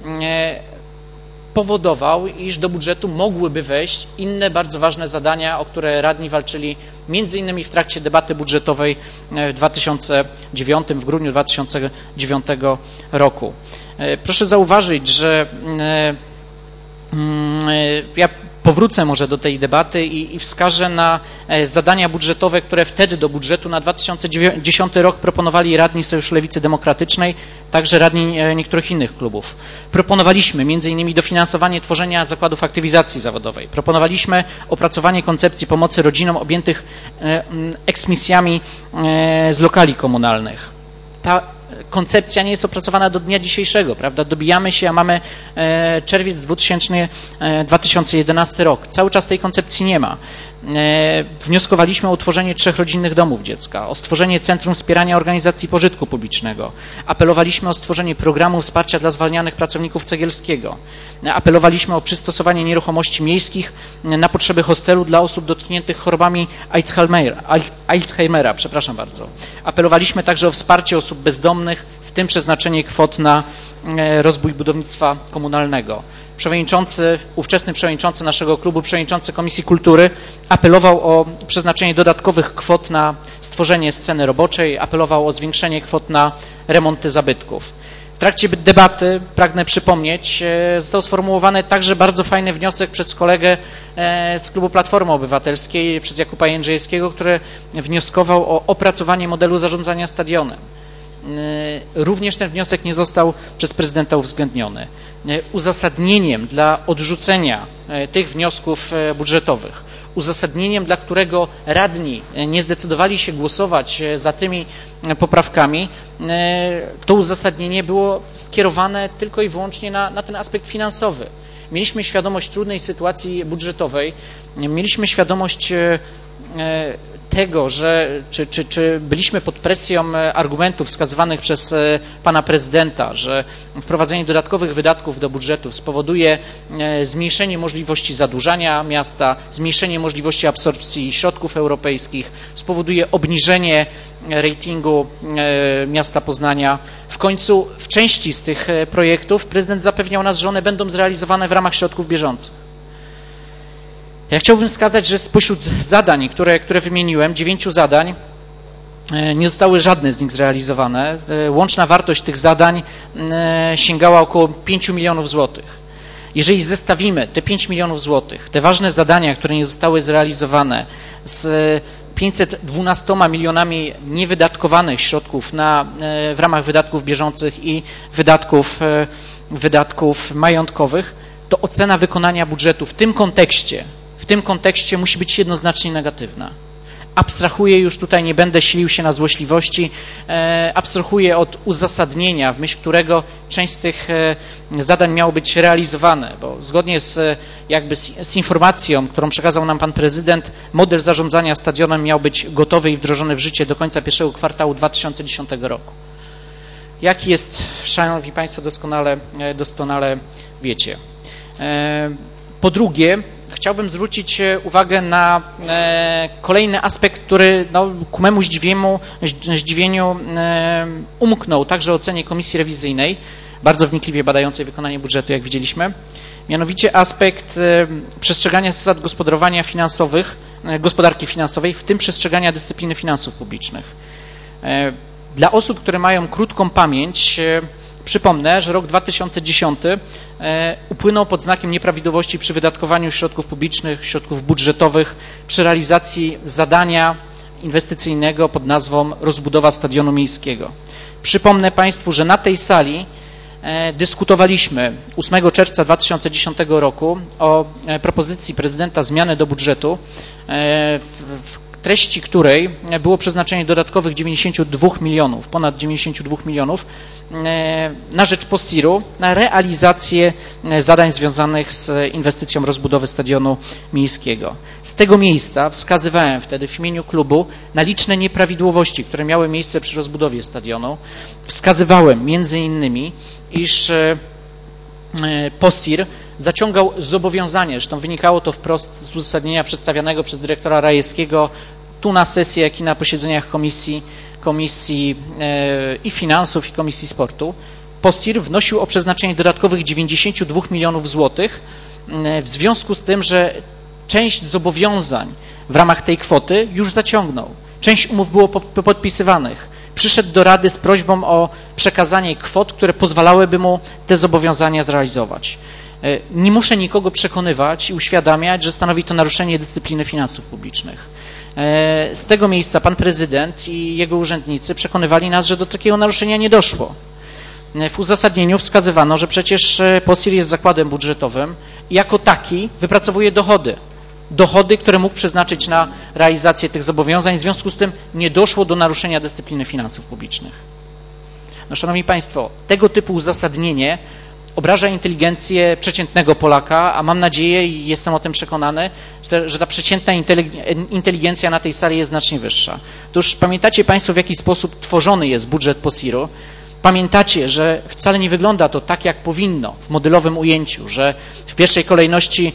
powodował, iż do budżetu mogłyby wejść inne bardzo ważne zadania, o które radni walczyli między innymi w trakcie debaty budżetowej w dwa tysiące dziewiątym, w grudniu dwa tysiące dziewiątego roku. Proszę zauważyć, że ja powrócę może do tej debaty i, i wskażę na zadania budżetowe, które wtedy do budżetu na dwa tysiące dziesiąty rok proponowali radni Sojuszu Lewicy Demokratycznej, także radni niektórych innych klubów. Proponowaliśmy między innymi dofinansowanie tworzenia zakładów aktywizacji zawodowej. Proponowaliśmy opracowanie koncepcji pomocy rodzinom objętych eksmisjami z lokali komunalnych. Ta koncepcja nie jest opracowana do dnia dzisiejszego, prawda? Dobijamy się, a mamy e, czerwiec dwa tysiące jedenasty rok. Cały czas tej koncepcji nie ma. E, wnioskowaliśmy o utworzenie trzech rodzinnych domów dziecka, o stworzenie Centrum Wspierania Organizacji Pożytku Publicznego. Apelowaliśmy o stworzenie programu wsparcia dla zwalnianych pracowników Cegielskiego. Apelowaliśmy o przystosowanie nieruchomości miejskich na potrzeby hostelu dla osób dotkniętych chorobami Alzheimera, Alzheimera, przepraszam bardzo. Apelowaliśmy także o wsparcie osób bezdomnych, w tym przeznaczenie kwot na rozwój budownictwa komunalnego. Przewodniczący, ówczesny przewodniczący naszego klubu, przewodniczący Komisji Kultury apelował o przeznaczenie dodatkowych kwot na stworzenie sceny roboczej, apelował o zwiększenie kwot na remonty zabytków. W trakcie debaty, pragnę przypomnieć, został sformułowany także bardzo fajny wniosek przez kolegę z klubu Platformy Obywatelskiej, przez Jakuba Jędrzejewskiego, który wnioskował o opracowanie modelu zarządzania stadionem. Również ten wniosek nie został przez prezydenta uwzględniony. Uzasadnieniem dla odrzucenia tych wniosków budżetowych, uzasadnieniem, dla którego radni nie zdecydowali się głosować za tymi poprawkami, to uzasadnienie było skierowane tylko i wyłącznie na, na ten aspekt finansowy. Mieliśmy świadomość trudnej sytuacji budżetowej, mieliśmy świadomość tego, że czy, czy, czy byliśmy pod presją argumentów wskazywanych przez pana prezydenta, że wprowadzenie dodatkowych wydatków do budżetu spowoduje zmniejszenie możliwości zadłużania miasta, zmniejszenie możliwości absorpcji środków europejskich, spowoduje obniżenie ratingu miasta Poznania. W końcu w części z tych projektów prezydent zapewniał nas, że one będą zrealizowane w ramach środków bieżących. Ja chciałbym wskazać, że spośród zadań, które, które wymieniłem, dziewięciu zadań, nie zostały żadne z nich zrealizowane. Łączna wartość tych zadań sięgała około pięciu milionów złotych. Jeżeli zestawimy te pięć milionów złotych, te ważne zadania, które nie zostały zrealizowane, z pięćset dwunastoma milionami niewydatkowanych środków na, w ramach wydatków bieżących i wydatków, wydatków majątkowych, to ocena wykonania budżetu w tym kontekście w tym kontekście musi być jednoznacznie negatywna. Abstrahuję już tutaj, nie będę silił się na złośliwości, e, abstrahuję od uzasadnienia, w myśl którego część z tych e, zadań miało być realizowane, bo zgodnie z, jakby z, z informacją, którą przekazał nam pan prezydent, model zarządzania stadionem miał być gotowy i wdrożony w życie do końca pierwszego kwartału dwa tysiące dziesiątego roku. Jaki jest, szanowni państwo, doskonale, doskonale wiecie. E, po drugie, chciałbym zwrócić uwagę na e, kolejny aspekt, który no, ku memu zdziwieniu, zdziwieniu e, umknął także ocenie Komisji Rewizyjnej, bardzo wnikliwie badającej wykonanie budżetu, jak widzieliśmy. Mianowicie aspekt e, przestrzegania zasad gospodarowania finansowych, e, gospodarki finansowej, w tym przestrzegania dyscypliny finansów publicznych. E, Dla osób, które mają krótką pamięć, przypomnę, że rok dwa tysiące dziesiąty upłynął pod znakiem nieprawidłowości przy wydatkowaniu środków publicznych, środków budżetowych, przy realizacji zadania inwestycyjnego pod nazwą rozbudowa stadionu miejskiego. Przypomnę Państwu, że na tej sali dyskutowaliśmy ósmego czerwca dwa tysiące dziesiątego roku o propozycji prezydenta zmiany do budżetu, w treści której było przeznaczenie dodatkowych dziewięćdziesięciu dwóch milionów, ponad dziewięćdziesięciu dwóch milionów na rzecz POSIR-u, na realizację zadań związanych z inwestycją rozbudowy stadionu miejskiego. Z tego miejsca wskazywałem wtedy w imieniu klubu na liczne nieprawidłowości, które miały miejsce przy rozbudowie stadionu. Wskazywałem między innymi, iż POSIR zaciągał zobowiązanie, zresztą wynikało to wprost z uzasadnienia przedstawianego przez dyrektora Rajewskiego tu na sesji, jak i na posiedzeniach komisji, komisji e, i finansów, i komisji sportu. POSIR wnosił o przeznaczenie dodatkowych dziewięćdziesięciu dwóch milionów złotych e, w związku z tym, że część zobowiązań w ramach tej kwoty już zaciągnął. Część umów było po, podpisywanych. Przyszedł do Rady z prośbą o przekazanie kwot, które pozwalałyby mu te zobowiązania zrealizować. Nie muszę nikogo przekonywać i uświadamiać, że stanowi to naruszenie dyscypliny finansów publicznych. Z tego miejsca pan prezydent i jego urzędnicy przekonywali nas, że do takiego naruszenia nie doszło. W uzasadnieniu wskazywano, że przecież POSIR jest zakładem budżetowym i jako taki wypracowuje dochody. Dochody, które mógł przeznaczyć na realizację tych zobowiązań, w związku z tym nie doszło do naruszenia dyscypliny finansów publicznych. No, szanowni Państwo, tego typu uzasadnienie obraża inteligencję przeciętnego Polaka, a mam nadzieję i jestem o tym przekonany, że ta przeciętna inteligencja na tej sali jest znacznie wyższa. Otóż pamiętacie Państwo, w jaki sposób tworzony jest budżet POSIR-u? Pamiętacie, że wcale nie wygląda to tak, jak powinno w modelowym ujęciu, że w pierwszej kolejności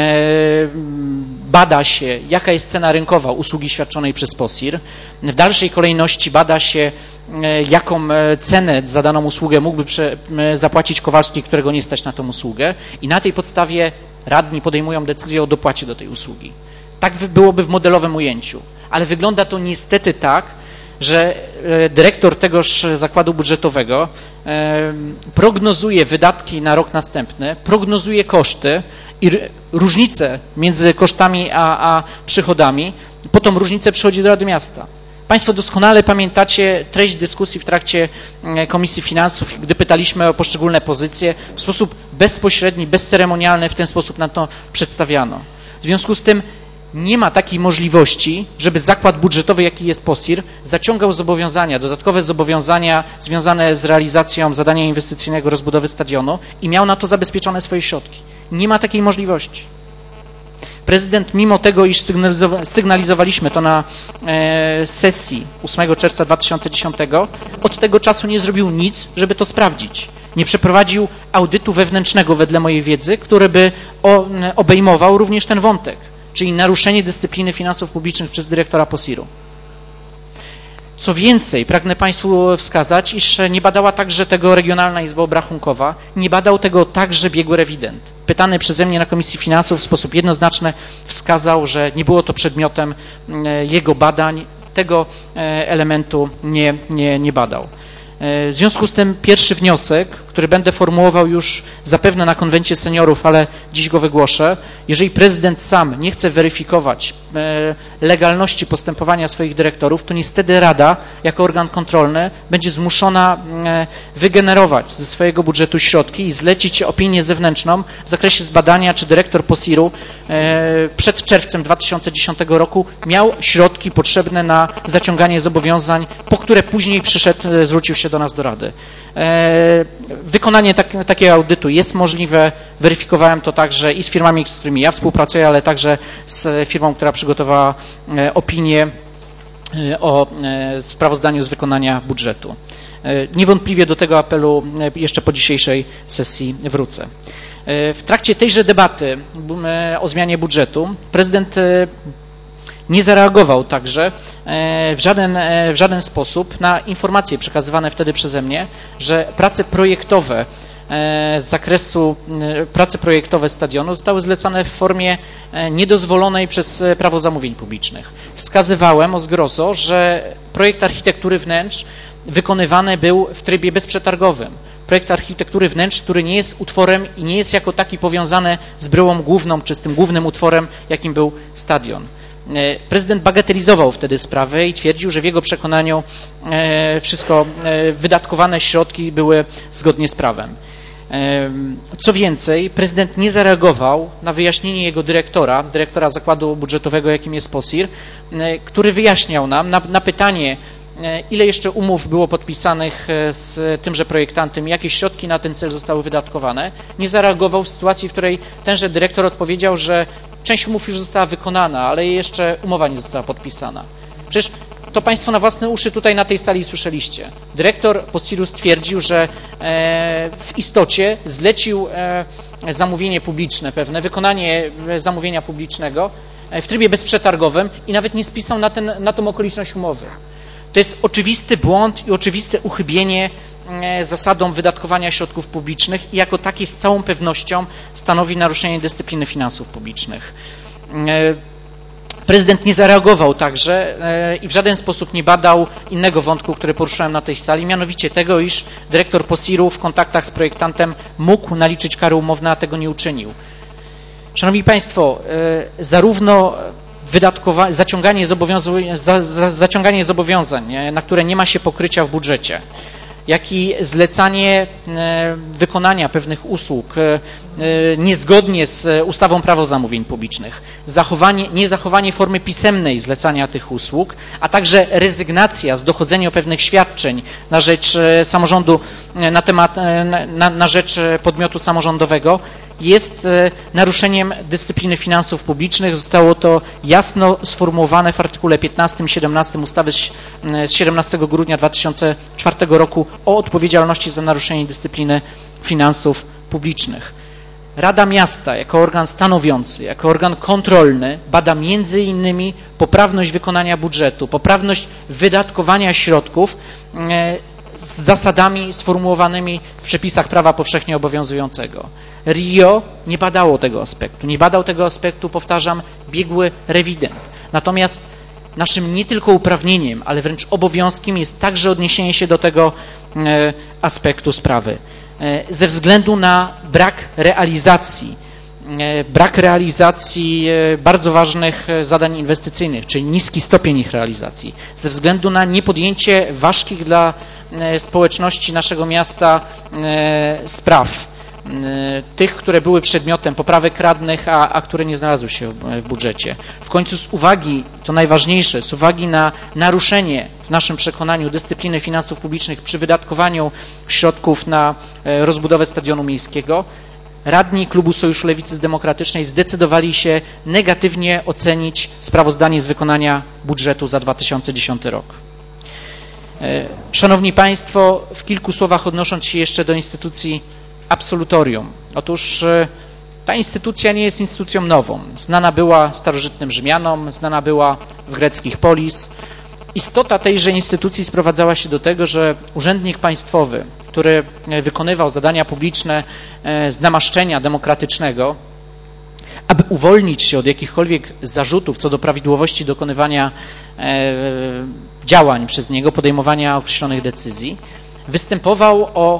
bada się, jaka jest cena rynkowa usługi świadczonej przez POSIR, w dalszej kolejności bada się, jaką cenę za daną usługę mógłby zapłacić Kowalski, którego nie stać na tą usługę, i na tej podstawie radni podejmują decyzję o dopłacie do tej usługi. Tak byłoby w modelowym ujęciu, ale wygląda to niestety tak, że dyrektor tegoż zakładu budżetowego prognozuje wydatki na rok następny, prognozuje koszty i różnicę między kosztami a, a przychodami, po tą różnicę przychodzi do Rady Miasta. Państwo doskonale pamiętacie treść dyskusji w trakcie Komisji Finansów, gdy pytaliśmy o poszczególne pozycje, w sposób bezpośredni, bezceremonialny w ten sposób nam to przedstawiano. W związku z tym nie ma takiej możliwości, żeby zakład budżetowy, jaki jest POSIR, zaciągał zobowiązania, dodatkowe zobowiązania związane z realizacją zadania inwestycyjnego rozbudowy stadionu i miał na to zabezpieczone swoje środki. Nie ma takiej możliwości. Prezydent, mimo tego, iż sygnalizowaliśmy to na e, sesji ósmego czerwca dwa tysiące dziesiątego, od tego czasu nie zrobił nic, żeby to sprawdzić. Nie przeprowadził audytu wewnętrznego, wedle mojej wiedzy, który by o, obejmował również ten wątek, czyli naruszenie dyscypliny finansów publicznych przez dyrektora POSIR-u. Co więcej, pragnę Państwu wskazać, iż nie badała także tego Regionalna Izba Obrachunkowa, nie badał tego także biegły rewident. Pytany przeze mnie na Komisji Finansów w sposób jednoznaczny wskazał, że nie było to przedmiotem jego badań, tego elementu nie, nie, nie badał. W związku z tym pierwszy wniosek, który będę formułował już zapewne na konwencie seniorów, ale dziś go wygłoszę. Jeżeli prezydent sam nie chce weryfikować legalności postępowania swoich dyrektorów, to niestety Rada, jako organ kontrolny, będzie zmuszona wygenerować ze swojego budżetu środki i zlecić opinię zewnętrzną w zakresie zbadania, czy dyrektor POSIR-u przed czerwcem dwa tysiące dziesiątego roku miał środki potrzebne na zaciąganie zobowiązań, po które później przyszedł, zwrócił się do nas, do Rady. Wykonanie tak, takiego audytu jest możliwe. Weryfikowałem to także i z firmami, z którymi ja współpracuję, ale także z firmą, która przygotowała opinię o sprawozdaniu z wykonania budżetu. Niewątpliwie do tego apelu jeszcze po dzisiejszej sesji wrócę. W trakcie tejże debaty o zmianie budżetu prezydent nie zareagował także w żaden, w żaden sposób na informacje przekazywane wtedy przeze mnie, że prace projektowe z zakresu, prace projektowe stadionu zostały zlecane w formie niedozwolonej przez Prawo zamówień publicznych. Wskazywałem o zgrozo, że projekt architektury wnętrz wykonywany był w trybie bezprzetargowym. Projekt architektury wnętrz, który nie jest utworem i nie jest jako taki powiązany z bryłą główną, czy z tym głównym utworem, jakim był stadion. Prezydent bagatelizował wtedy sprawę i twierdził, że w jego przekonaniu wszystko, wydatkowane środki były zgodnie z prawem. Co więcej, prezydent nie zareagował na wyjaśnienie jego dyrektora, dyrektora zakładu budżetowego, jakim jest POSIR, który wyjaśniał nam na, na pytanie, ile jeszcze umów było podpisanych z tymże projektantem, jakie środki na ten cel zostały wydatkowane. Nie zareagował w sytuacji, w której tenże dyrektor odpowiedział, że część umów już została wykonana, ale jeszcze umowa nie została podpisana. Przecież to Państwo na własne uszy tutaj na tej sali słyszeliście. Dyrektor POSIR-u stwierdził, że w istocie zlecił zamówienie publiczne pewne, wykonanie zamówienia publicznego w trybie bezprzetargowym i nawet nie spisał na, ten, na tą okoliczność umowy. To jest oczywisty błąd i oczywiste uchybienie zasadom wydatkowania środków publicznych i jako takie z całą pewnością stanowi naruszenie dyscypliny finansów publicznych. Prezydent nie zareagował także i w żaden sposób nie badał innego wątku, który poruszyłem na tej sali, mianowicie tego, iż dyrektor POSIR-u w kontaktach z projektantem mógł naliczyć kary umowne, a tego nie uczynił. Szanowni Państwo, zarówno wydatkowa- zaciąganie, zobowiązu- za- za- zaciąganie zobowiązań, na które nie ma się pokrycia w budżecie, jak i zlecanie wykonania pewnych usług niezgodnie z ustawą Prawo zamówień publicznych, zachowanie, niezachowanie formy pisemnej zlecania tych usług, a także rezygnacja z dochodzenia pewnych świadczeń na rzecz samorządu, na temat, na, na rzecz podmiotu samorządowego jest naruszeniem dyscypliny finansów publicznych. Zostało to jasno sformułowane w artykule piętnastym i siedemnastym ustawy z siedemnastego grudnia dwa tysiące czwartego roku o odpowiedzialności za naruszenie dyscypliny finansów publicznych. Rada Miasta jako organ stanowiący, jako organ kontrolny bada między innymi poprawność wykonania budżetu, poprawność wydatkowania środków z zasadami sformułowanymi w przepisach prawa powszechnie obowiązującego. R I O nie badało tego aspektu. Nie badał tego aspektu, powtarzam, biegły rewident. Natomiast naszym nie tylko uprawnieniem, ale wręcz obowiązkiem jest także odniesienie się do tego aspektu sprawy. Ze względu na brak realizacji, brak realizacji bardzo ważnych zadań inwestycyjnych, czyli niski stopień ich realizacji, ze względu na niepodjęcie ważkich dla społeczności naszego miasta spraw, tych, które były przedmiotem poprawek radnych, a, a które nie znalazły się w, w budżecie. W końcu z uwagi, to najważniejsze, z uwagi na naruszenie w naszym przekonaniu dyscypliny finansów publicznych przy wydatkowaniu środków na rozbudowę stadionu miejskiego, radni Klubu Sojuszu Lewicy Demokratycznej zdecydowali się negatywnie ocenić sprawozdanie z wykonania budżetu za dwa tysiące dziesiąty rok. Szanowni Państwo, w kilku słowach odnosząc się jeszcze do instytucji absolutorium. Otóż ta instytucja nie jest instytucją nową. Znana była starożytnym Rzymianom, znana była w greckich polis. Istota tejże instytucji sprowadzała się do tego, że urzędnik państwowy, który wykonywał zadania publiczne z namaszczenia demokratycznego, aby uwolnić się od jakichkolwiek zarzutów co do prawidłowości dokonywania działań przez niego, podejmowania określonych decyzji, występował o,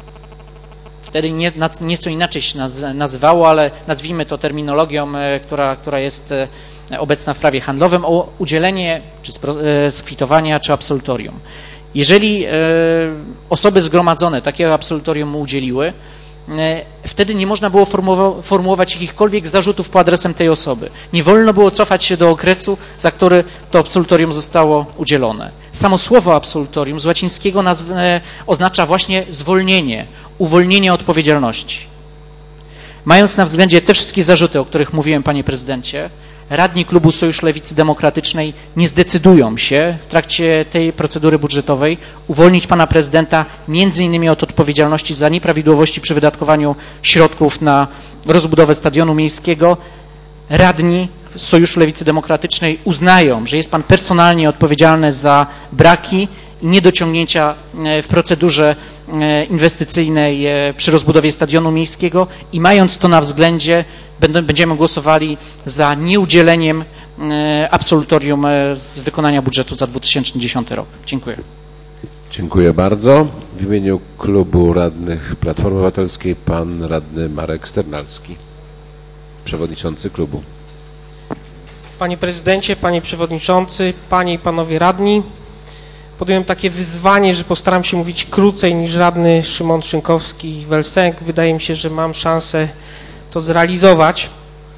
wtedy nie, nieco inaczej się nazywało, ale nazwijmy to terminologią, która, która jest obecna w prawie handlowym, o udzielenie czy skwitowania, czy absolutorium. Jeżeli osoby zgromadzone takiego absolutorium mu udzieliły, wtedy nie można było formułować jakichkolwiek zarzutów pod adresem tej osoby. Nie wolno było cofać się do okresu, za który to absolutorium zostało udzielone. Samo słowo absolutorium z łacińskiego oznacza właśnie zwolnienie, uwolnienie odpowiedzialności. Mając na względzie te wszystkie zarzuty, o których mówiłem, panie prezydencie, radni Klubu Sojusz Lewicy Demokratycznej nie zdecydują się w trakcie tej procedury budżetowej uwolnić pana prezydenta między innymi od odpowiedzialności za nieprawidłowości przy wydatkowaniu środków na rozbudowę stadionu miejskiego. Radni Sojuszu Lewicy Demokratycznej uznają, że jest pan personalnie odpowiedzialny za braki i niedociągnięcia w procedurze inwestycyjnej przy rozbudowie stadionu miejskiego i mając to na względzie, będziemy głosowali za nieudzieleniem absolutorium z wykonania budżetu za dwa tysiące dziesiąty rok. Dziękuję. Dziękuję bardzo. W imieniu Klubu Radnych Platformy Obywatelskiej pan radny Marek Sternalski, przewodniczący klubu. Panie prezydencie, panie przewodniczący, panie i panowie radni, podjąłem takie wyzwanie, że postaram się mówić krócej niż radny Szymon Szynkowski-Welsenk. Wydaje mi się, że mam szansę to zrealizować.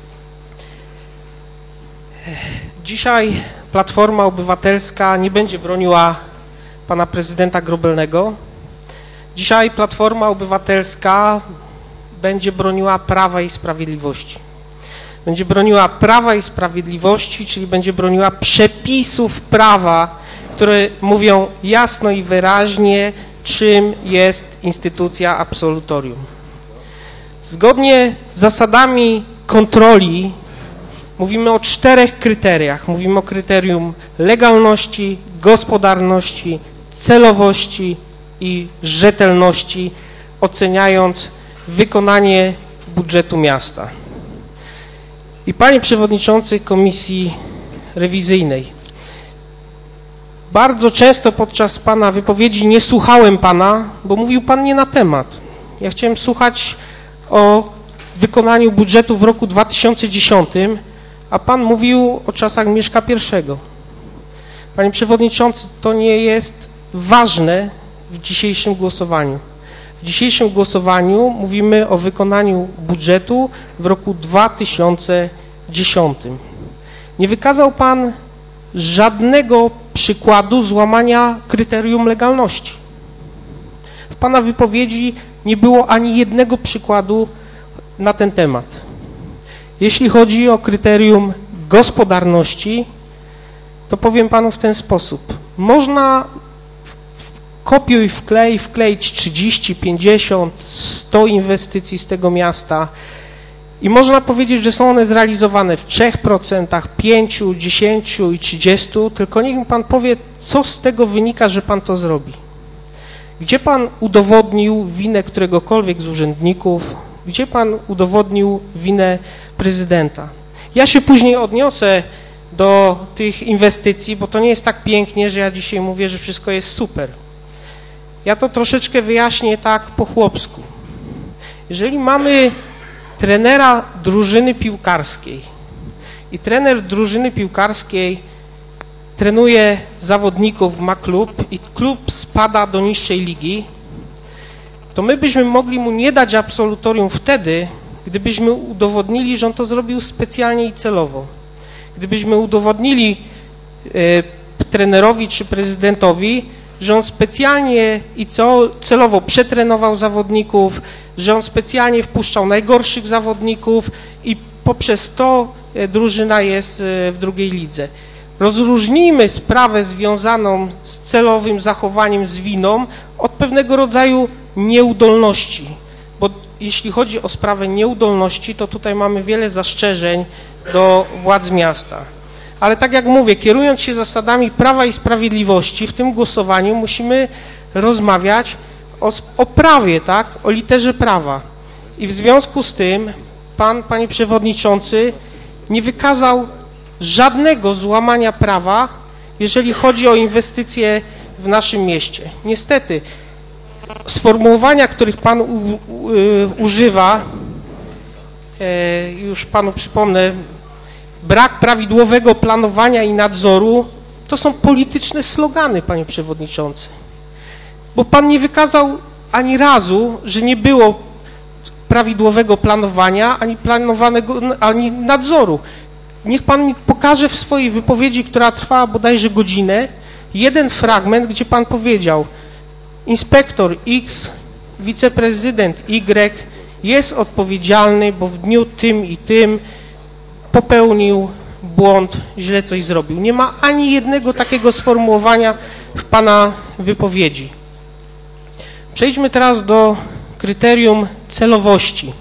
Dzisiaj Platforma Obywatelska nie będzie broniła pana prezydenta Grobelnego. Dzisiaj Platforma Obywatelska będzie broniła Prawa i Sprawiedliwości. Będzie broniła Prawa i Sprawiedliwości, czyli będzie broniła przepisów prawa, które mówią jasno i wyraźnie, czym jest instytucja absolutorium. Zgodnie z zasadami kontroli mówimy o czterech kryteriach. Mówimy o kryterium legalności, gospodarności, celowości i rzetelności, oceniając wykonanie budżetu miasta. I panie przewodniczący Komisji Rewizyjnej, bardzo często podczas pana wypowiedzi nie słuchałem pana, bo mówił pan nie na temat. Ja chciałem słuchać o wykonaniu budżetu w roku dwa tysiące dziesiątym, a pan mówił o czasach Mieszka pierwszego. Panie przewodniczący, to nie jest ważne w dzisiejszym głosowaniu. W dzisiejszym głosowaniu mówimy o wykonaniu budżetu w roku dwa tysiące dziesiątym. Nie wykazał pan żadnego przykładu złamania kryterium legalności. W pana wypowiedzi nie było ani jednego przykładu na ten temat. Jeśli chodzi o kryterium gospodarności, to powiem panu w ten sposób. Można kopiuj wklej, wkleić trzydzieści, pięćdziesiąt, sto inwestycji z tego miasta i można powiedzieć, że są one zrealizowane w trzech procentach, pięciu, dziesięciu i trzydziestu, tylko niech mi pan powie, co z tego wynika, że pan to zrobi. Gdzie pan udowodnił winę któregokolwiek z urzędników? Gdzie pan udowodnił winę prezydenta? Ja się później odniosę do tych inwestycji, bo to nie jest tak pięknie, że ja dzisiaj mówię, że wszystko jest super. Ja to troszeczkę wyjaśnię tak po chłopsku. Jeżeli mamy trenera drużyny piłkarskiej i trener drużyny piłkarskiej trenuje zawodników, ma klub i klub spada do niższej ligi, to my byśmy mogli mu nie dać absolutorium wtedy, gdybyśmy udowodnili, że on to zrobił specjalnie i celowo. Gdybyśmy udowodnili y, trenerowi czy prezydentowi, że on specjalnie i celowo przetrenował zawodników, że on specjalnie wpuszczał najgorszych zawodników i poprzez to drużyna jest w drugiej lidze. Rozróżnijmy sprawę związaną z celowym zachowaniem, z winą od pewnego rodzaju nieudolności, bo jeśli chodzi o sprawę nieudolności, to tutaj mamy wiele zastrzeżeń do władz miasta. Ale tak jak mówię, kierując się zasadami Prawa i Sprawiedliwości, w tym głosowaniu musimy rozmawiać o, o prawie, tak, o literze prawa. I w związku z tym pan, panie przewodniczący, nie wykazał żadnego złamania prawa, jeżeli chodzi o inwestycje w naszym mieście. Niestety, sformułowania, których pan u, u, używa, e, już panu przypomnę, brak prawidłowego planowania i nadzoru, to są polityczne slogany, panie przewodniczący. Bo pan nie wykazał ani razu, że nie było prawidłowego planowania, ani planowanego, ani nadzoru. Niech pan mi pokaże w swojej wypowiedzi, która trwała bodajże godzinę, jeden fragment, gdzie pan powiedział: inspektor X, wiceprezydent Y jest odpowiedzialny, bo w dniu tym i tym popełnił błąd, źle coś zrobił. Nie ma ani jednego takiego sformułowania w pana wypowiedzi. Przejdźmy teraz do kryterium celowości.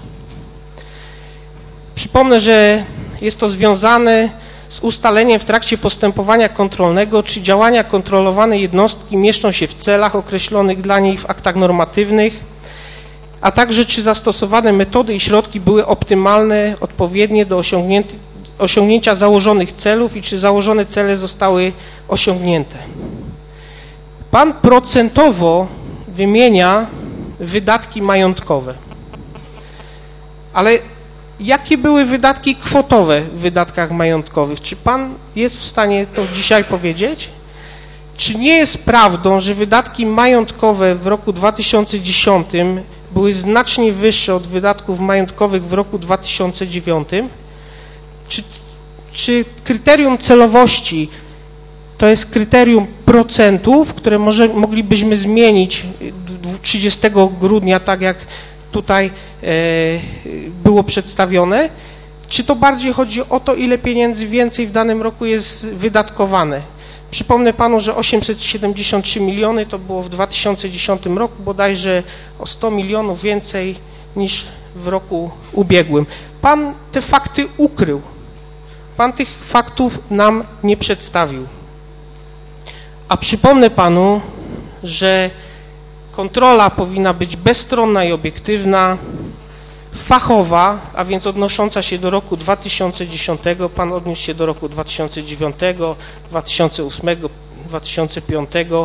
Przypomnę, że jest to związane z ustaleniem w trakcie postępowania kontrolnego, czy działania kontrolowanej jednostki mieszczą się w celach określonych dla niej w aktach normatywnych, a także czy zastosowane metody i środki były optymalne, odpowiednie do osiągnięcia założonych celów i czy założone cele zostały osiągnięte. Pan procentowo wymienia wydatki majątkowe. Ale jakie były wydatki kwotowe w wydatkach majątkowych? Czy pan jest w stanie to dzisiaj powiedzieć? Czy nie jest prawdą, że wydatki majątkowe w roku dwa tysiące dziesiątym były znacznie wyższe od wydatków majątkowych w roku dwa tysiące dziewiątym? Czy, czy kryterium celowości to jest kryterium procentów, które może moglibyśmy zmienić trzydziestego grudnia, tak jak tutaj e, było przedstawione? Czy to bardziej chodzi o to, ile pieniędzy więcej w danym roku jest wydatkowane? Przypomnę panu, że osiemset siedemdziesiąt trzy miliony to było w dwa tysiące dziesiątym roku, bodajże o sto milionów więcej niż w roku ubiegłym. Pan te fakty ukrył. Pan tych faktów nam nie przedstawił. A przypomnę panu, że kontrola powinna być bezstronna i obiektywna, fachowa, a więc odnosząca się do roku dwa tysiące dziesiątego, pan odniósł się do roku dwa tysiące dziewiątego, dwa tysiące ósmego, dwa tysiące piątego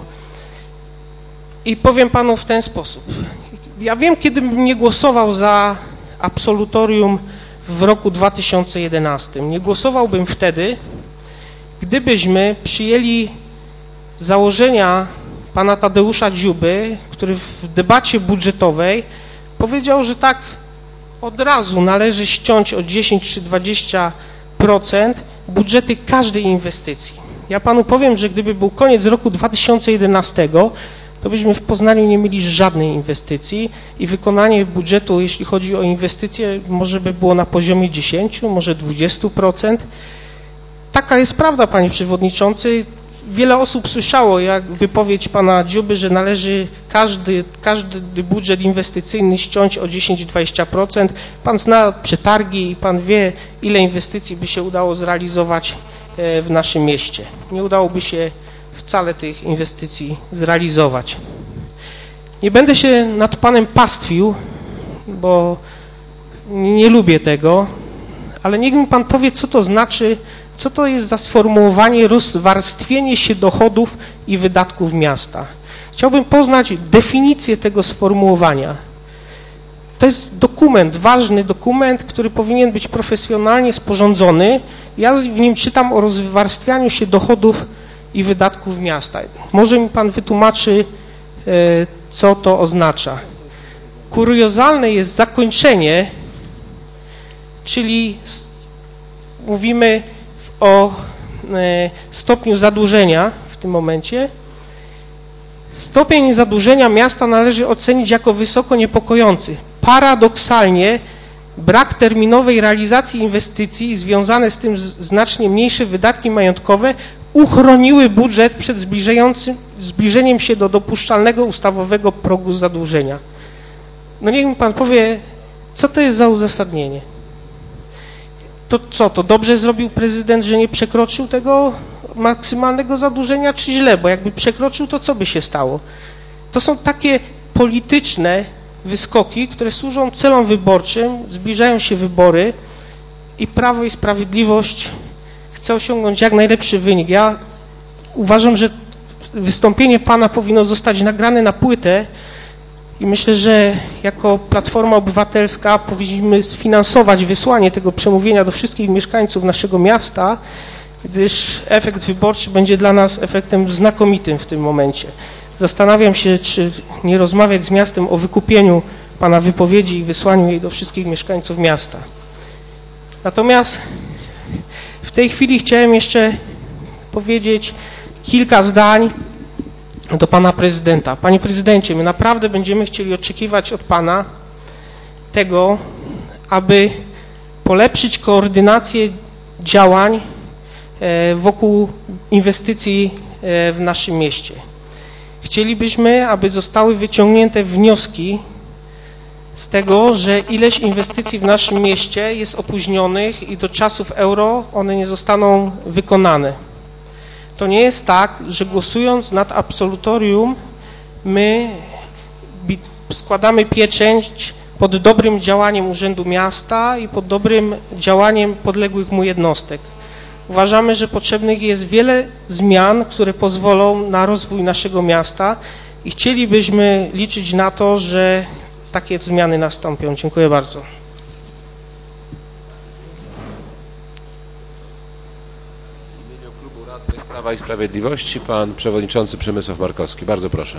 i powiem panu w ten sposób. Ja wiem, kiedy bym nie głosował za absolutorium w roku dwa tysiące jedenastym. Nie głosowałbym wtedy, gdybyśmy przyjęli założenia pana Tadeusza Dziuby, który w debacie budżetowej powiedział, że tak od razu należy ściąć o dziesięć czy dwadzieścia procent budżety każdej inwestycji. Ja panu powiem, że gdyby był koniec roku dwa tysiące jedenastego, to byśmy w Poznaniu nie mieli żadnej inwestycji i wykonanie budżetu, jeśli chodzi o inwestycje, może by było na poziomie dziesięć, może dwadzieścia procent. Taka jest prawda, panie przewodniczący. Wiele osób słyszało, jak wypowiedź pana Dziuby, że należy każdy, każdy budżet inwestycyjny ściąć o dziesięć do dwudziestu procent. Pan zna przetargi i pan wie, ile inwestycji by się udało zrealizować w naszym mieście. Nie udałoby się wcale tych inwestycji zrealizować. Nie będę się nad panem pastwił, bo nie lubię tego, ale niech mi pan powie, co to znaczy, co to jest za sformułowanie rozwarstwienie się dochodów i wydatków miasta. Chciałbym poznać definicję tego sformułowania. To jest dokument, ważny dokument, który powinien być profesjonalnie sporządzony. Ja w nim czytam o rozwarstwianiu się dochodów i wydatków miasta. Może mi pan wytłumaczy, co to oznacza. Kuriozalne jest zakończenie, czyli mówimy o stopniu zadłużenia w tym momencie. Stopień zadłużenia miasta należy ocenić jako wysoko niepokojący. Paradoksalnie brak terminowej realizacji inwestycji, związane z tym znacznie mniejsze wydatki majątkowe, uchroniły budżet przed zbliżającym, zbliżeniem się do dopuszczalnego ustawowego progu zadłużenia. No niech mi pan powie, co to jest za uzasadnienie? To co, to dobrze zrobił prezydent, że nie przekroczył tego maksymalnego zadłużenia, czy źle? Bo jakby przekroczył, to co by się stało? To są takie polityczne wyskoki, które służą celom wyborczym, zbliżają się wybory i Prawo i Sprawiedliwość chce osiągnąć jak najlepszy wynik. Ja uważam, że wystąpienie pana powinno zostać nagrane na płytę i myślę, że jako Platforma Obywatelska powinniśmy sfinansować wysłanie tego przemówienia do wszystkich mieszkańców naszego miasta, gdyż efekt wyborczy będzie dla nas efektem znakomitym w tym momencie. Zastanawiam się, czy nie rozmawiać z miastem o wykupieniu pana wypowiedzi i wysłaniu jej do wszystkich mieszkańców miasta. Natomiast w tej chwili chciałem jeszcze powiedzieć kilka zdań do pana prezydenta. Panie prezydencie, my naprawdę będziemy chcieli oczekiwać od pana tego, aby polepszyć koordynację działań wokół inwestycji w naszym mieście. Chcielibyśmy, aby zostały wyciągnięte wnioski z tego, że ileś inwestycji w naszym mieście jest opóźnionych i do czasów euro one nie zostaną wykonane. To nie jest tak, że głosując nad absolutorium my składamy pieczęć pod dobrym działaniem Urzędu Miasta i pod dobrym działaniem podległych mu jednostek. uważamy, że potrzebnych jest wiele zmian, które pozwolą na rozwój naszego miasta i chcielibyśmy liczyć na to, że takie zmiany nastąpią. Dziękuję bardzo. W imieniu Klubu Radnych Prawa i Sprawiedliwości pan przewodniczący Przemysław Markowski. Bardzo proszę.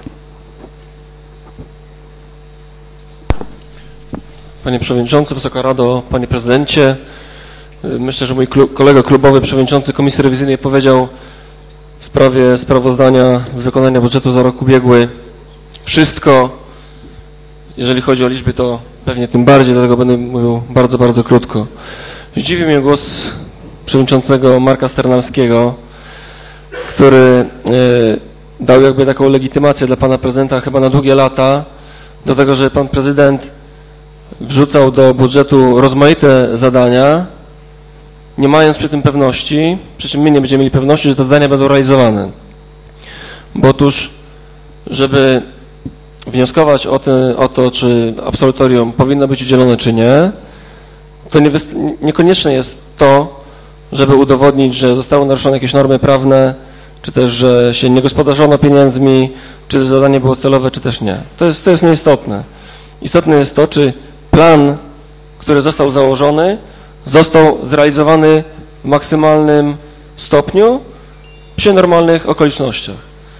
Panie Przewodniczący, Wysoka Rado, Panie Prezydencie, myślę, że mój klub, kolega klubowy, Przewodniczący Komisji Rewizyjnej powiedział w sprawie sprawozdania z wykonania budżetu za rok ubiegły wszystko. Jeżeli chodzi o liczby, to pewnie tym bardziej, dlatego będę mówił bardzo, bardzo krótko. Zdziwi mnie głos Przewodniczącego Marka Sternalskiego, który y, dał jakby taką legitymację dla Pana Prezydenta chyba na długie lata, do tego, że Pan Prezydent wrzucał do budżetu rozmaite zadania, nie mając przy tym pewności, przy czym my nie będziemy mieli pewności, że te zadania będą realizowane. Bo otóż, żeby wnioskować o, te, o to, czy absolutorium powinno być udzielone, czy nie, to nie niekonieczne jest to, żeby udowodnić, że zostały naruszone jakieś normy prawne, czy też, że się nie gospodarzono pieniędzmi, czy zadanie było celowe, czy też nie. To jest, to jest nieistotne. Istotne jest to, czy plan, który został założony, został zrealizowany w maksymalnym stopniu przy normalnych okolicznościach.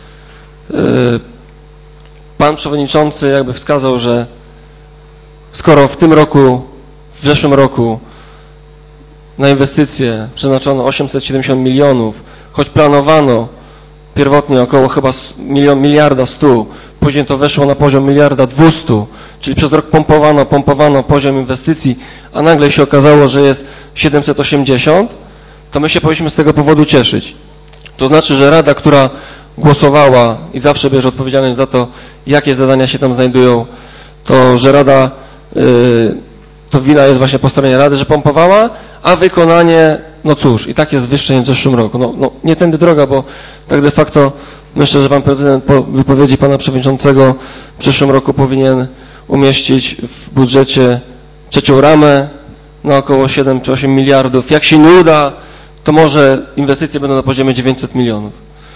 Pan Przewodniczący jakby wskazał, że skoro w tym roku, w zeszłym roku na inwestycje przeznaczono osiemset siedemdziesiąt milionów, choć planowano pierwotnie około chyba milion, miliarda stu, później to weszło na poziom miliarda dwustu, czyli przez rok pompowano, pompowano poziom inwestycji, a nagle się okazało, że jest siedemset osiemdziesiąt, to my się powinniśmy z tego powodu cieszyć. To znaczy, że Rada, która głosowała i zawsze bierze odpowiedzialność za to, jakie zadania się tam znajdują, to że Rada, yy, to wina jest właśnie po stronie Rady, że pompowała, a wykonanie, no cóż, i tak jest wyższe niż w zeszłym roku. No, no nie tędy droga, bo tak de facto myślę, że Pan Prezydent po wypowiedzi Pana Przewodniczącego w przyszłym roku powinien umieścić w budżecie trzecią ramę na około siedem czy osiem miliardów. Jak się nie uda, to może inwestycje będą na poziomie dziewięćset milionów.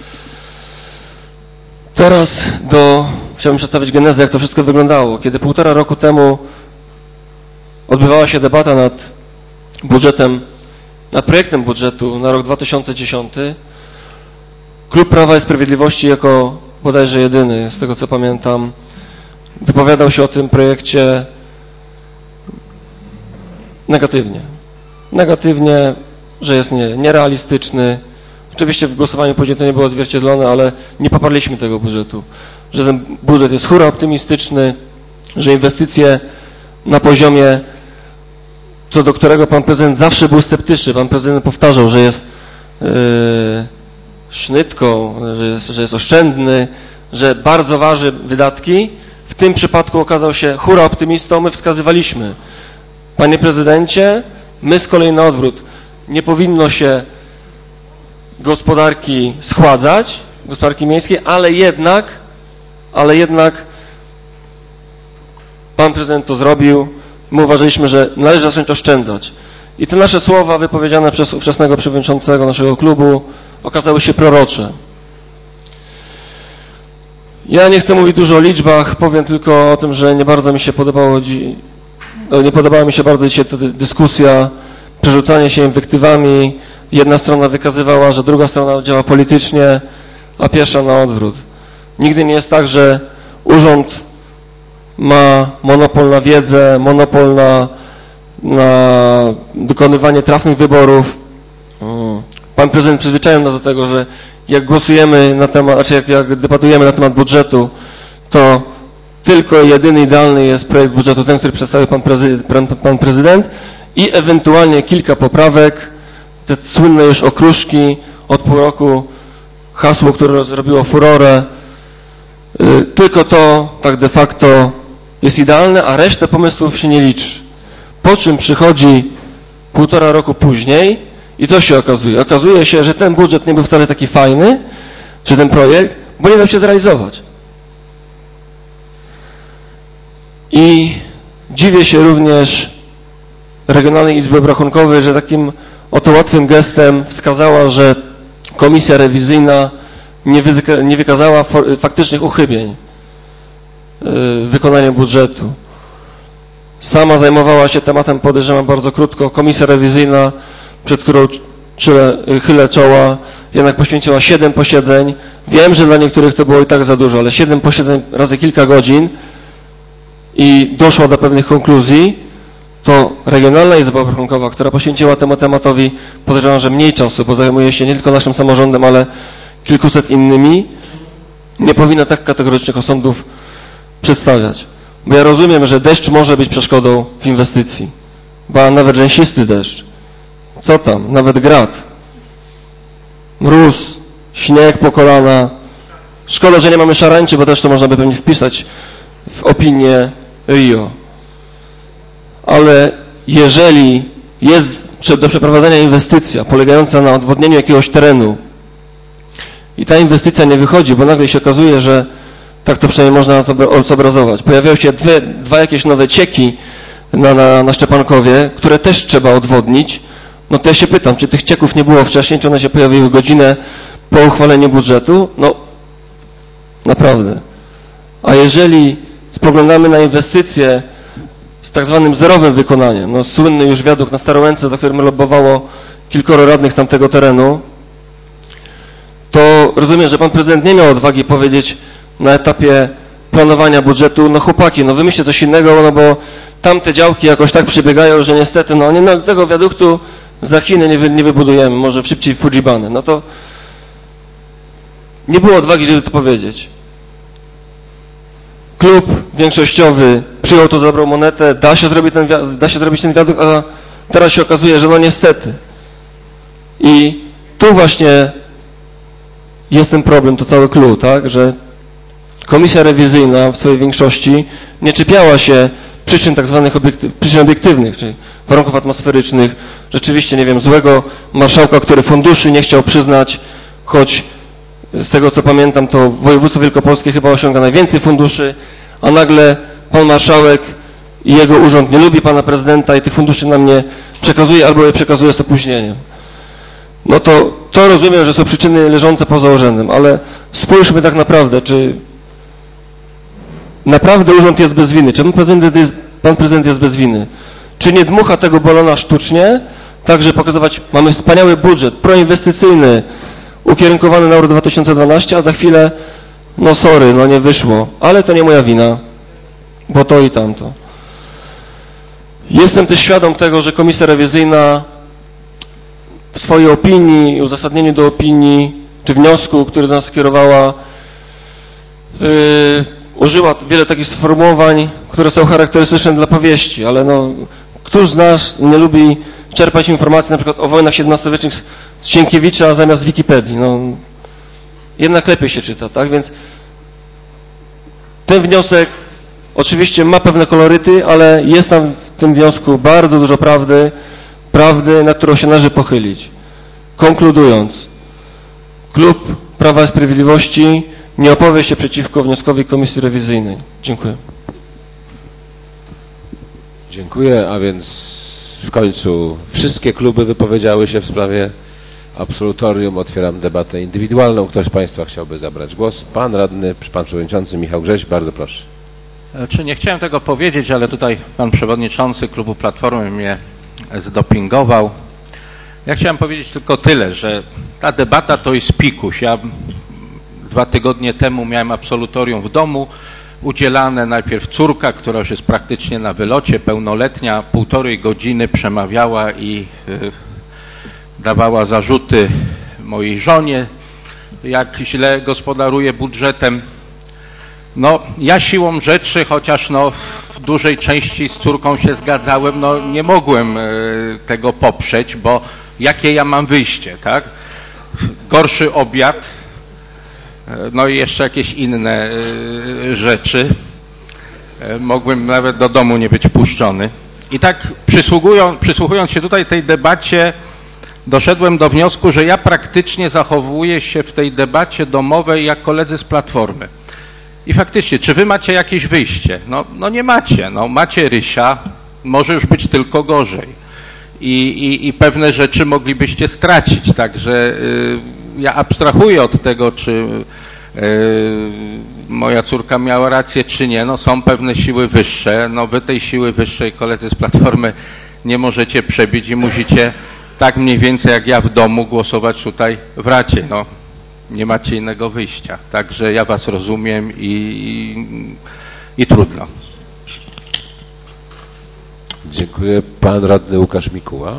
Teraz do, chciałbym przedstawić genezę, jak to wszystko wyglądało. Kiedy półtora roku temu odbywała się debata nad budżetem, nad projektem budżetu na rok dwa tysiące dziesiąty, Klub Prawa i Sprawiedliwości jako bodajże jedyny, z tego co pamiętam, wypowiadał się o tym projekcie negatywnie. Negatywnie, że jest nie, nierealistyczny. Oczywiście w głosowaniu później to nie było odzwierciedlone, ale nie poparliśmy tego budżetu. Że ten budżet jest hura optymistyczny, że inwestycje na poziomie, co do którego Pan Prezydent zawsze był sceptyczny. Pan Prezydent powtarzał, że jest yy, sznytką, że jest, że jest oszczędny, że bardzo waży wydatki. W tym przypadku okazał się hura optymistą. My wskazywaliśmy, Panie Prezydencie, my z kolei na odwrót, nie powinno się gospodarki schładzać, gospodarki miejskiej, ale jednak, ale jednak Pan Prezydent to zrobił. My uważaliśmy, że należy zacząć oszczędzać. I te nasze słowa wypowiedziane przez ówczesnego przewodniczącego naszego klubu okazały się prorocze. Ja nie chcę mówić dużo o liczbach, powiem tylko o tym, że nie bardzo mi się podobało, nie podobała mi się bardzo dzisiaj ta dyskusja, przerzucanie się inwektywami. Jedna strona wykazywała, że druga strona działa politycznie, a pierwsza na odwrót. Nigdy nie jest tak, że urząd ma monopol na wiedzę, monopol na, na dokonywanie trafnych wyborów. Pan prezydent przyzwyczaił nas do tego, że jak głosujemy na temat, znaczy jak, jak debatujemy na temat budżetu, to tylko jedyny idealny jest projekt budżetu, ten, który przedstawił pan prezydent, pan, pan prezydent i ewentualnie kilka poprawek, te słynne już okruszki od pół roku, hasło, które zrobiło furorę. Tylko to tak de facto jest idealne, a resztę pomysłów się nie liczy. Po czym przychodzi półtora roku później i to się okazuje. Okazuje się, że ten budżet nie był wcale taki fajny, czy ten projekt, bo nie dał się zrealizować. I dziwię się również Regionalnej Izby Obrachunkowej, że takim oto łatwym gestem wskazała, że komisja rewizyjna nie, wyzyka, nie wykazała for, faktycznych uchybień w wykonaniu budżetu. Sama zajmowała się tematem, podejrzewam, bardzo krótko. Komisja rewizyjna, przed którą czyle, chylę czoła, jednak poświęciła siedem posiedzeń. Wiem, że dla niektórych to było i tak za dużo, ale siedem posiedzeń razy kilka godzin i doszła do pewnych konkluzji. To Regionalna Izba Obrachunkowa, która poświęciła temu tematowi, podejrzewam, że mniej czasu, bo zajmuje się nie tylko naszym samorządem, ale kilkuset innymi, nie powinna tak kategorycznych osądów przedstawiać. Bo ja rozumiem, że deszcz może być przeszkodą w inwestycji, ba nawet rzęsisty deszcz. Co tam? Nawet grad. Mróz, śnieg po kolana. Szkoda, że nie mamy szarańczy, bo też to można by pewnie wpisać w opinię R I O. Ale jeżeli jest do przeprowadzenia inwestycja polegająca na odwodnieniu jakiegoś terenu i ta inwestycja nie wychodzi, bo nagle się okazuje, że tak to przynajmniej można zobrazować. Pojawiają się dwie, dwa jakieś nowe cieki na, na, na Szczepankowie, które też trzeba odwodnić. No to ja się pytam, czy tych cieków nie było wcześniej, czy one się pojawiły godzinę po uchwaleniu budżetu? No, naprawdę. A jeżeli spoglądamy na inwestycje z tak zwanym zerowym wykonaniem, no słynny już wiadukt na Starołęce, za którym lobbowało kilkoro radnych z tamtego terenu, to rozumiem, że pan prezydent nie miał odwagi powiedzieć na etapie planowania budżetu, no chłopaki, no wymyślcie coś innego, no bo tamte działki jakoś tak przebiegają, że niestety, no nie, no tego wiaduktu za Chiny nie, wy, nie wybudujemy, może szybciej Fujibany. No to nie było odwagi, żeby to powiedzieć. Klub większościowy przyjął to za dobrą monetę, da się zrobić ten, da się zrobić ten wiadukt, a teraz się okazuje, że no niestety. I tu właśnie jest ten problem, to cały clue, tak, że komisja rewizyjna w swojej większości nie czepiała się przyczyn tak zwanych obiektyw, przyczyn obiektywnych, czyli warunków atmosferycznych, rzeczywiście, nie wiem, złego marszałka, który funduszy nie chciał przyznać, choć z tego co pamiętam, to województwo wielkopolskie chyba osiąga najwięcej funduszy, a nagle pan marszałek i jego urząd nie lubi pana prezydenta i tych funduszy nam nie przekazuje albo je przekazuje z opóźnieniem. No to, to rozumiem, że są przyczyny leżące poza urzędem, ale spójrzmy tak naprawdę, czy naprawdę urząd jest bez winy, czy pan prezydent jest, pan prezydent jest bez winy, czy nie dmucha tego balona sztucznie, tak, że pokazywać, mamy wspaniały budżet proinwestycyjny, ukierunkowany na rok dwa tysiące dwunasty, a za chwilę, no sorry, no nie wyszło, ale to nie moja wina, bo to i tamto. Jestem też świadom tego, że komisja rewizyjna w swojej opinii, uzasadnieniu do opinii, czy wniosku, który do nas skierowała, yy, użyła wiele takich sformułowań, które są charakterystyczne dla powieści, ale no, któż z nas nie lubi czerpać informacji na przykład o wojnach siedemnastowiecznych z Sienkiewicza zamiast z Wikipedii? No, jednak lepiej się czyta, tak? Więc ten wniosek oczywiście ma pewne koloryty, ale jest tam w tym wniosku bardzo dużo prawdy, prawdy, na którą się należy pochylić. Konkludując, klub Prawa i Sprawiedliwości nie opowie się przeciwko wnioskowi Komisji Rewizyjnej. Dziękuję. Dziękuję, a więc w końcu wszystkie kluby wypowiedziały się w sprawie absolutorium. Otwieram debatę indywidualną. Ktoś z Państwa chciałby zabrać głos? Pan radny, pan przewodniczący Michał Grześ, bardzo proszę. Czy nie chciałem tego powiedzieć, ale tutaj pan przewodniczący klubu Platformy mnie zdopingował. Ja chciałem powiedzieć tylko tyle, że ta debata to jest pikuś. Ja dwa tygodnie temu miałem absolutorium w domu, udzielane najpierw córka, która już jest praktycznie na wylocie, pełnoletnia, półtorej godziny przemawiała i y, dawała zarzuty mojej żonie, jak źle gospodaruje budżetem. No, ja siłą rzeczy, chociaż no, w dużej części z córką się zgadzałem, no nie mogłem y, tego poprzeć, bo jakie ja mam wyjście, tak? Gorszy obiad, no i jeszcze jakieś inne y, rzeczy. Y, mogłem nawet do domu nie być wpuszczony. I tak przysłuchując, przysłuchując się tutaj tej debacie, doszedłem do wniosku, że ja praktycznie zachowuję się w tej debacie domowej jak koledzy z Platformy. I faktycznie, czy wy macie jakieś wyjście? No, no nie macie. No, macie Rysia, może już być tylko gorzej. i, i, i pewne rzeczy moglibyście stracić. Także y, ja abstrahuję od tego, czy y, moja córka miała rację, czy nie. No, są pewne siły wyższe. No, wy tej siły wyższej, koledzy z Platformy, nie możecie przebić i musicie tak mniej więcej jak ja w domu głosować tutaj w Radzie. No, nie macie innego wyjścia. Także ja was rozumiem i, i, i trudno. Dziękuję. Pan radny Łukasz Mikuła.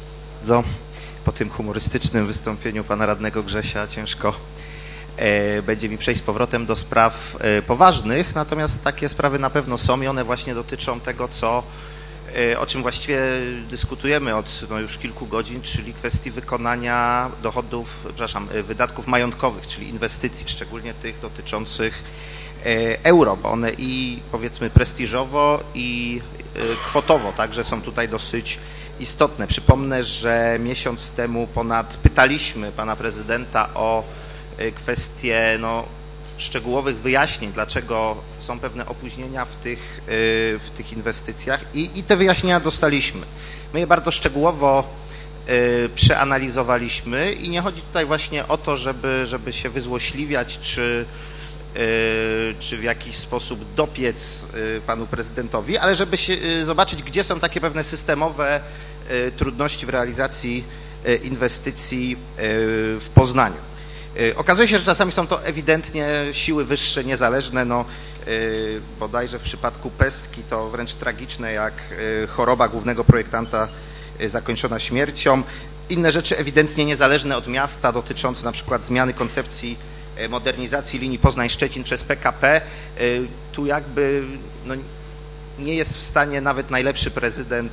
Po tym humorystycznym wystąpieniu pana radnego Grzesia ciężko e, będzie mi przejść z powrotem do spraw e, poważnych, natomiast takie sprawy na pewno są i one właśnie dotyczą tego, co, e, o czym właściwie dyskutujemy od no, już kilku godzin, czyli kwestii wykonania dochodów, przepraszam, wydatków majątkowych, czyli inwestycji, szczególnie tych dotyczących e, euro, bo one i powiedzmy prestiżowo i e, kwotowo także są tutaj dosyć istotne. Przypomnę, że miesiąc temu ponad pytaliśmy pana prezydenta o kwestie no, szczegółowych wyjaśnień, dlaczego są pewne opóźnienia w tych, w tych inwestycjach i, i te wyjaśnienia dostaliśmy. My je bardzo szczegółowo przeanalizowaliśmy i nie chodzi tutaj właśnie o to, żeby, żeby się wyzłośliwiać, czy czy w jakiś sposób dopiec panu prezydentowi, ale żeby się zobaczyć, gdzie są takie pewne systemowe trudności w realizacji inwestycji w Poznaniu. Okazuje się, że czasami są to ewidentnie siły wyższe, niezależne, no bodajże w przypadku Pestki to wręcz tragiczne, jak choroba głównego projektanta zakończona śmiercią. Inne rzeczy ewidentnie niezależne od miasta, dotyczące na przykład zmiany koncepcji modernizacji linii Poznań-Szczecin przez P K P. Tu jakby no, nie jest w stanie nawet najlepszy prezydent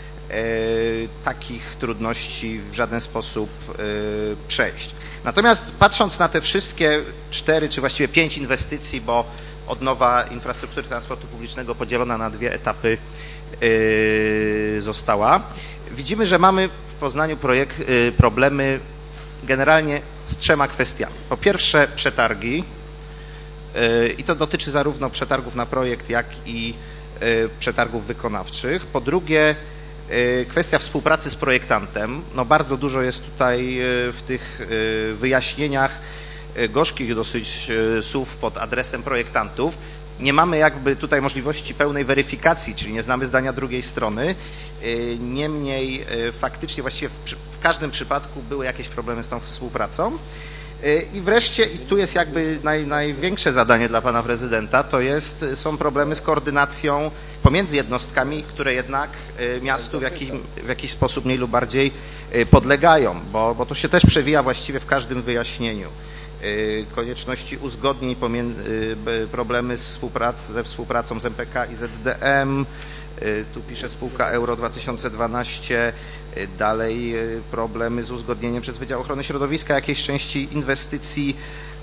takich trudności w żaden sposób przejść. Natomiast patrząc na te wszystkie cztery, czy właściwie pięć inwestycji, bo odnowa infrastruktury transportu publicznego podzielona na dwie etapy została, widzimy, że mamy w Poznaniu projekt, problemy generalnie z trzema kwestiami. Po pierwsze przetargi i to dotyczy zarówno przetargów na projekt, jak i przetargów wykonawczych. Po drugie kwestia współpracy z projektantem. No bardzo dużo jest tutaj w tych wyjaśnieniach gorzkich dosyć słów pod adresem projektantów. Nie mamy jakby tutaj możliwości pełnej weryfikacji, czyli nie znamy zdania drugiej strony. Niemniej faktycznie właściwie w, w każdym przypadku były jakieś problemy z tą współpracą. I wreszcie, i tu jest jakby naj, największe zadanie dla pana prezydenta, to jest, są problemy z koordynacją pomiędzy jednostkami, które jednak miastu w, jakim, w jakiś sposób mniej lub bardziej podlegają, bo, bo to się też przewija właściwie w każdym wyjaśnieniu. Konieczności uzgodnień, pomiędzy, problemy z współprac, ze współpracą z M P K i Z D M, tu pisze spółka Euro dwa tysiące dwanaście, dalej problemy z uzgodnieniem przez Wydział Ochrony Środowiska jakiejś części inwestycji,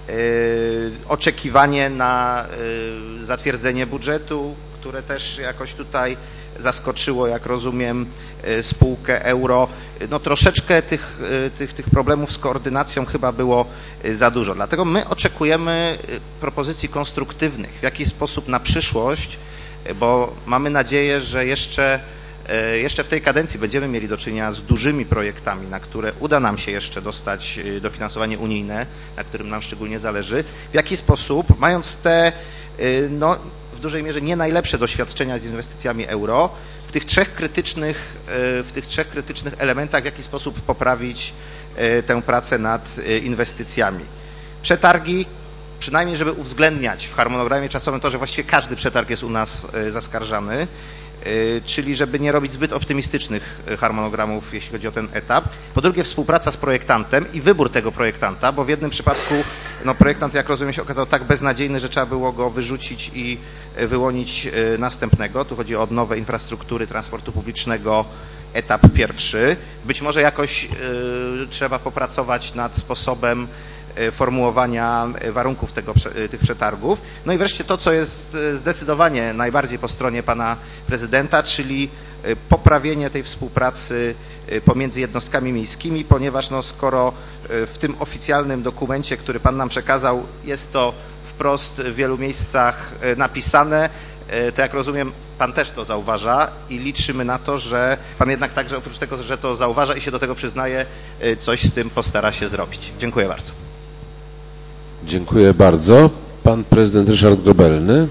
oczekiwanie na zatwierdzenie budżetu, które też jakoś tutaj zaskoczyło, jak rozumiem, spółkę Euro. No troszeczkę tych, tych, tych problemów z koordynacją chyba było za dużo. Dlatego my oczekujemy propozycji konstruktywnych, w jaki sposób na przyszłość, bo mamy nadzieję, że jeszcze, jeszcze w tej kadencji będziemy mieli do czynienia z dużymi projektami, na które uda nam się jeszcze dostać dofinansowanie unijne, na którym nam szczególnie zależy. W jaki sposób, mając te no, w dużej mierze nie najlepsze doświadczenia z inwestycjami euro, w tych trzech krytycznych, w tych trzech krytycznych elementach, w jaki sposób poprawić tę pracę nad inwestycjami. Przetargi, przynajmniej żeby uwzględniać w harmonogramie czasowym to, że właściwie każdy przetarg jest u nas zaskarżany, czyli żeby nie robić zbyt optymistycznych harmonogramów, jeśli chodzi o ten etap. Po drugie, współpraca z projektantem i wybór tego projektanta, bo w jednym przypadku no, projektant, jak rozumiem, się okazał tak beznadziejny, że trzeba było go wyrzucić i wyłonić następnego. Tu chodzi o odnowę infrastruktury transportu publicznego, etap pierwszy. Być może jakoś y, trzeba popracować nad sposobem formułowania warunków tego, tych przetargów. No i wreszcie to, co jest zdecydowanie najbardziej po stronie pana prezydenta, czyli poprawienie tej współpracy pomiędzy jednostkami miejskimi, ponieważ no, skoro w tym oficjalnym dokumencie, który pan nam przekazał, jest to wprost w wielu miejscach napisane, to jak rozumiem, pan też to zauważa i liczymy na to, że pan jednak także oprócz tego, że to zauważa i się do tego przyznaje, coś z tym postara się zrobić. Dziękuję bardzo. Dziękuję bardzo. Pan prezydent Ryszard Grobelny.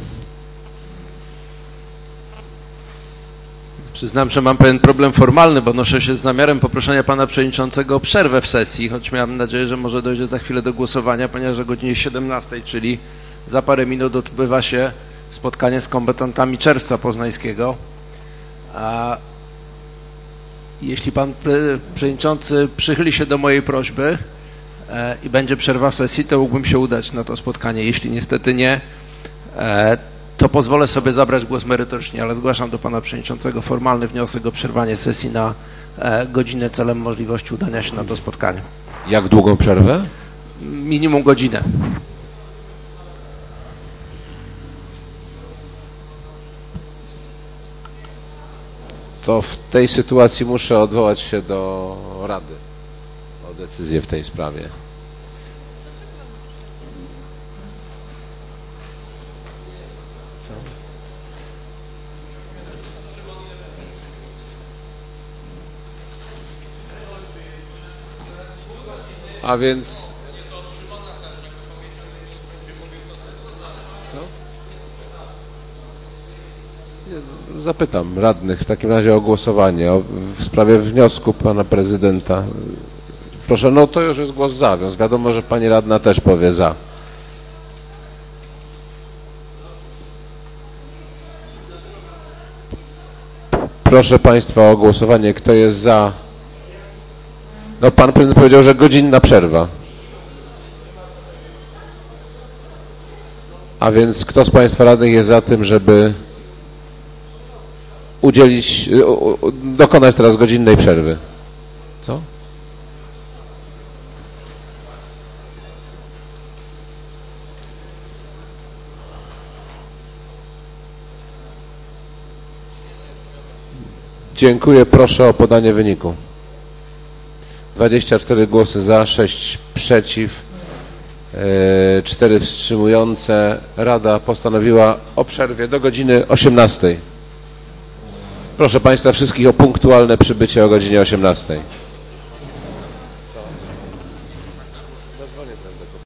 Przyznam, że mam pewien problem formalny, bo noszę się z zamiarem poproszenia pana przewodniczącego o przerwę w sesji, choć miałem nadzieję, że może dojdzie za chwilę do głosowania, ponieważ o godzinie siedemnastej, czyli za parę minut odbywa się spotkanie z kombatantami Czerwca Poznańskiego. A jeśli pan przewodniczący przychyli się do mojej prośby e, i będzie przerwa w sesji, to mógłbym się udać na to spotkanie. Jeśli niestety nie, e, to pozwolę sobie zabrać głos merytorycznie, ale zgłaszam do pana przewodniczącego formalny wniosek o przerwanie sesji na e, godzinę celem możliwości udania się na to spotkanie. Jak długą przerwę? Minimum godzinę. To w tej sytuacji muszę odwołać się do Rady o decyzję w tej sprawie. Co? A więc... Co? Zapytam radnych w takim razie o głosowanie o, w sprawie wniosku pana prezydenta. Proszę, no to już jest głos za, więc wiadomo, że pani radna też powie za. Proszę państwa o głosowanie. Kto jest za? No pan prezydent powiedział, że godzinna przerwa. A więc kto z państwa radnych jest za tym, żeby udzielić, dokonać teraz godzinnej przerwy? Co? Dziękuję. Proszę o podanie wyniku. dwadzieścia cztery głosy za, sześć przeciw, cztery wstrzymujące. Rada postanowiła o przerwie do godziny osiemnastej. Proszę państwa wszystkich o punktualne przybycie o godzinie osiemnastej.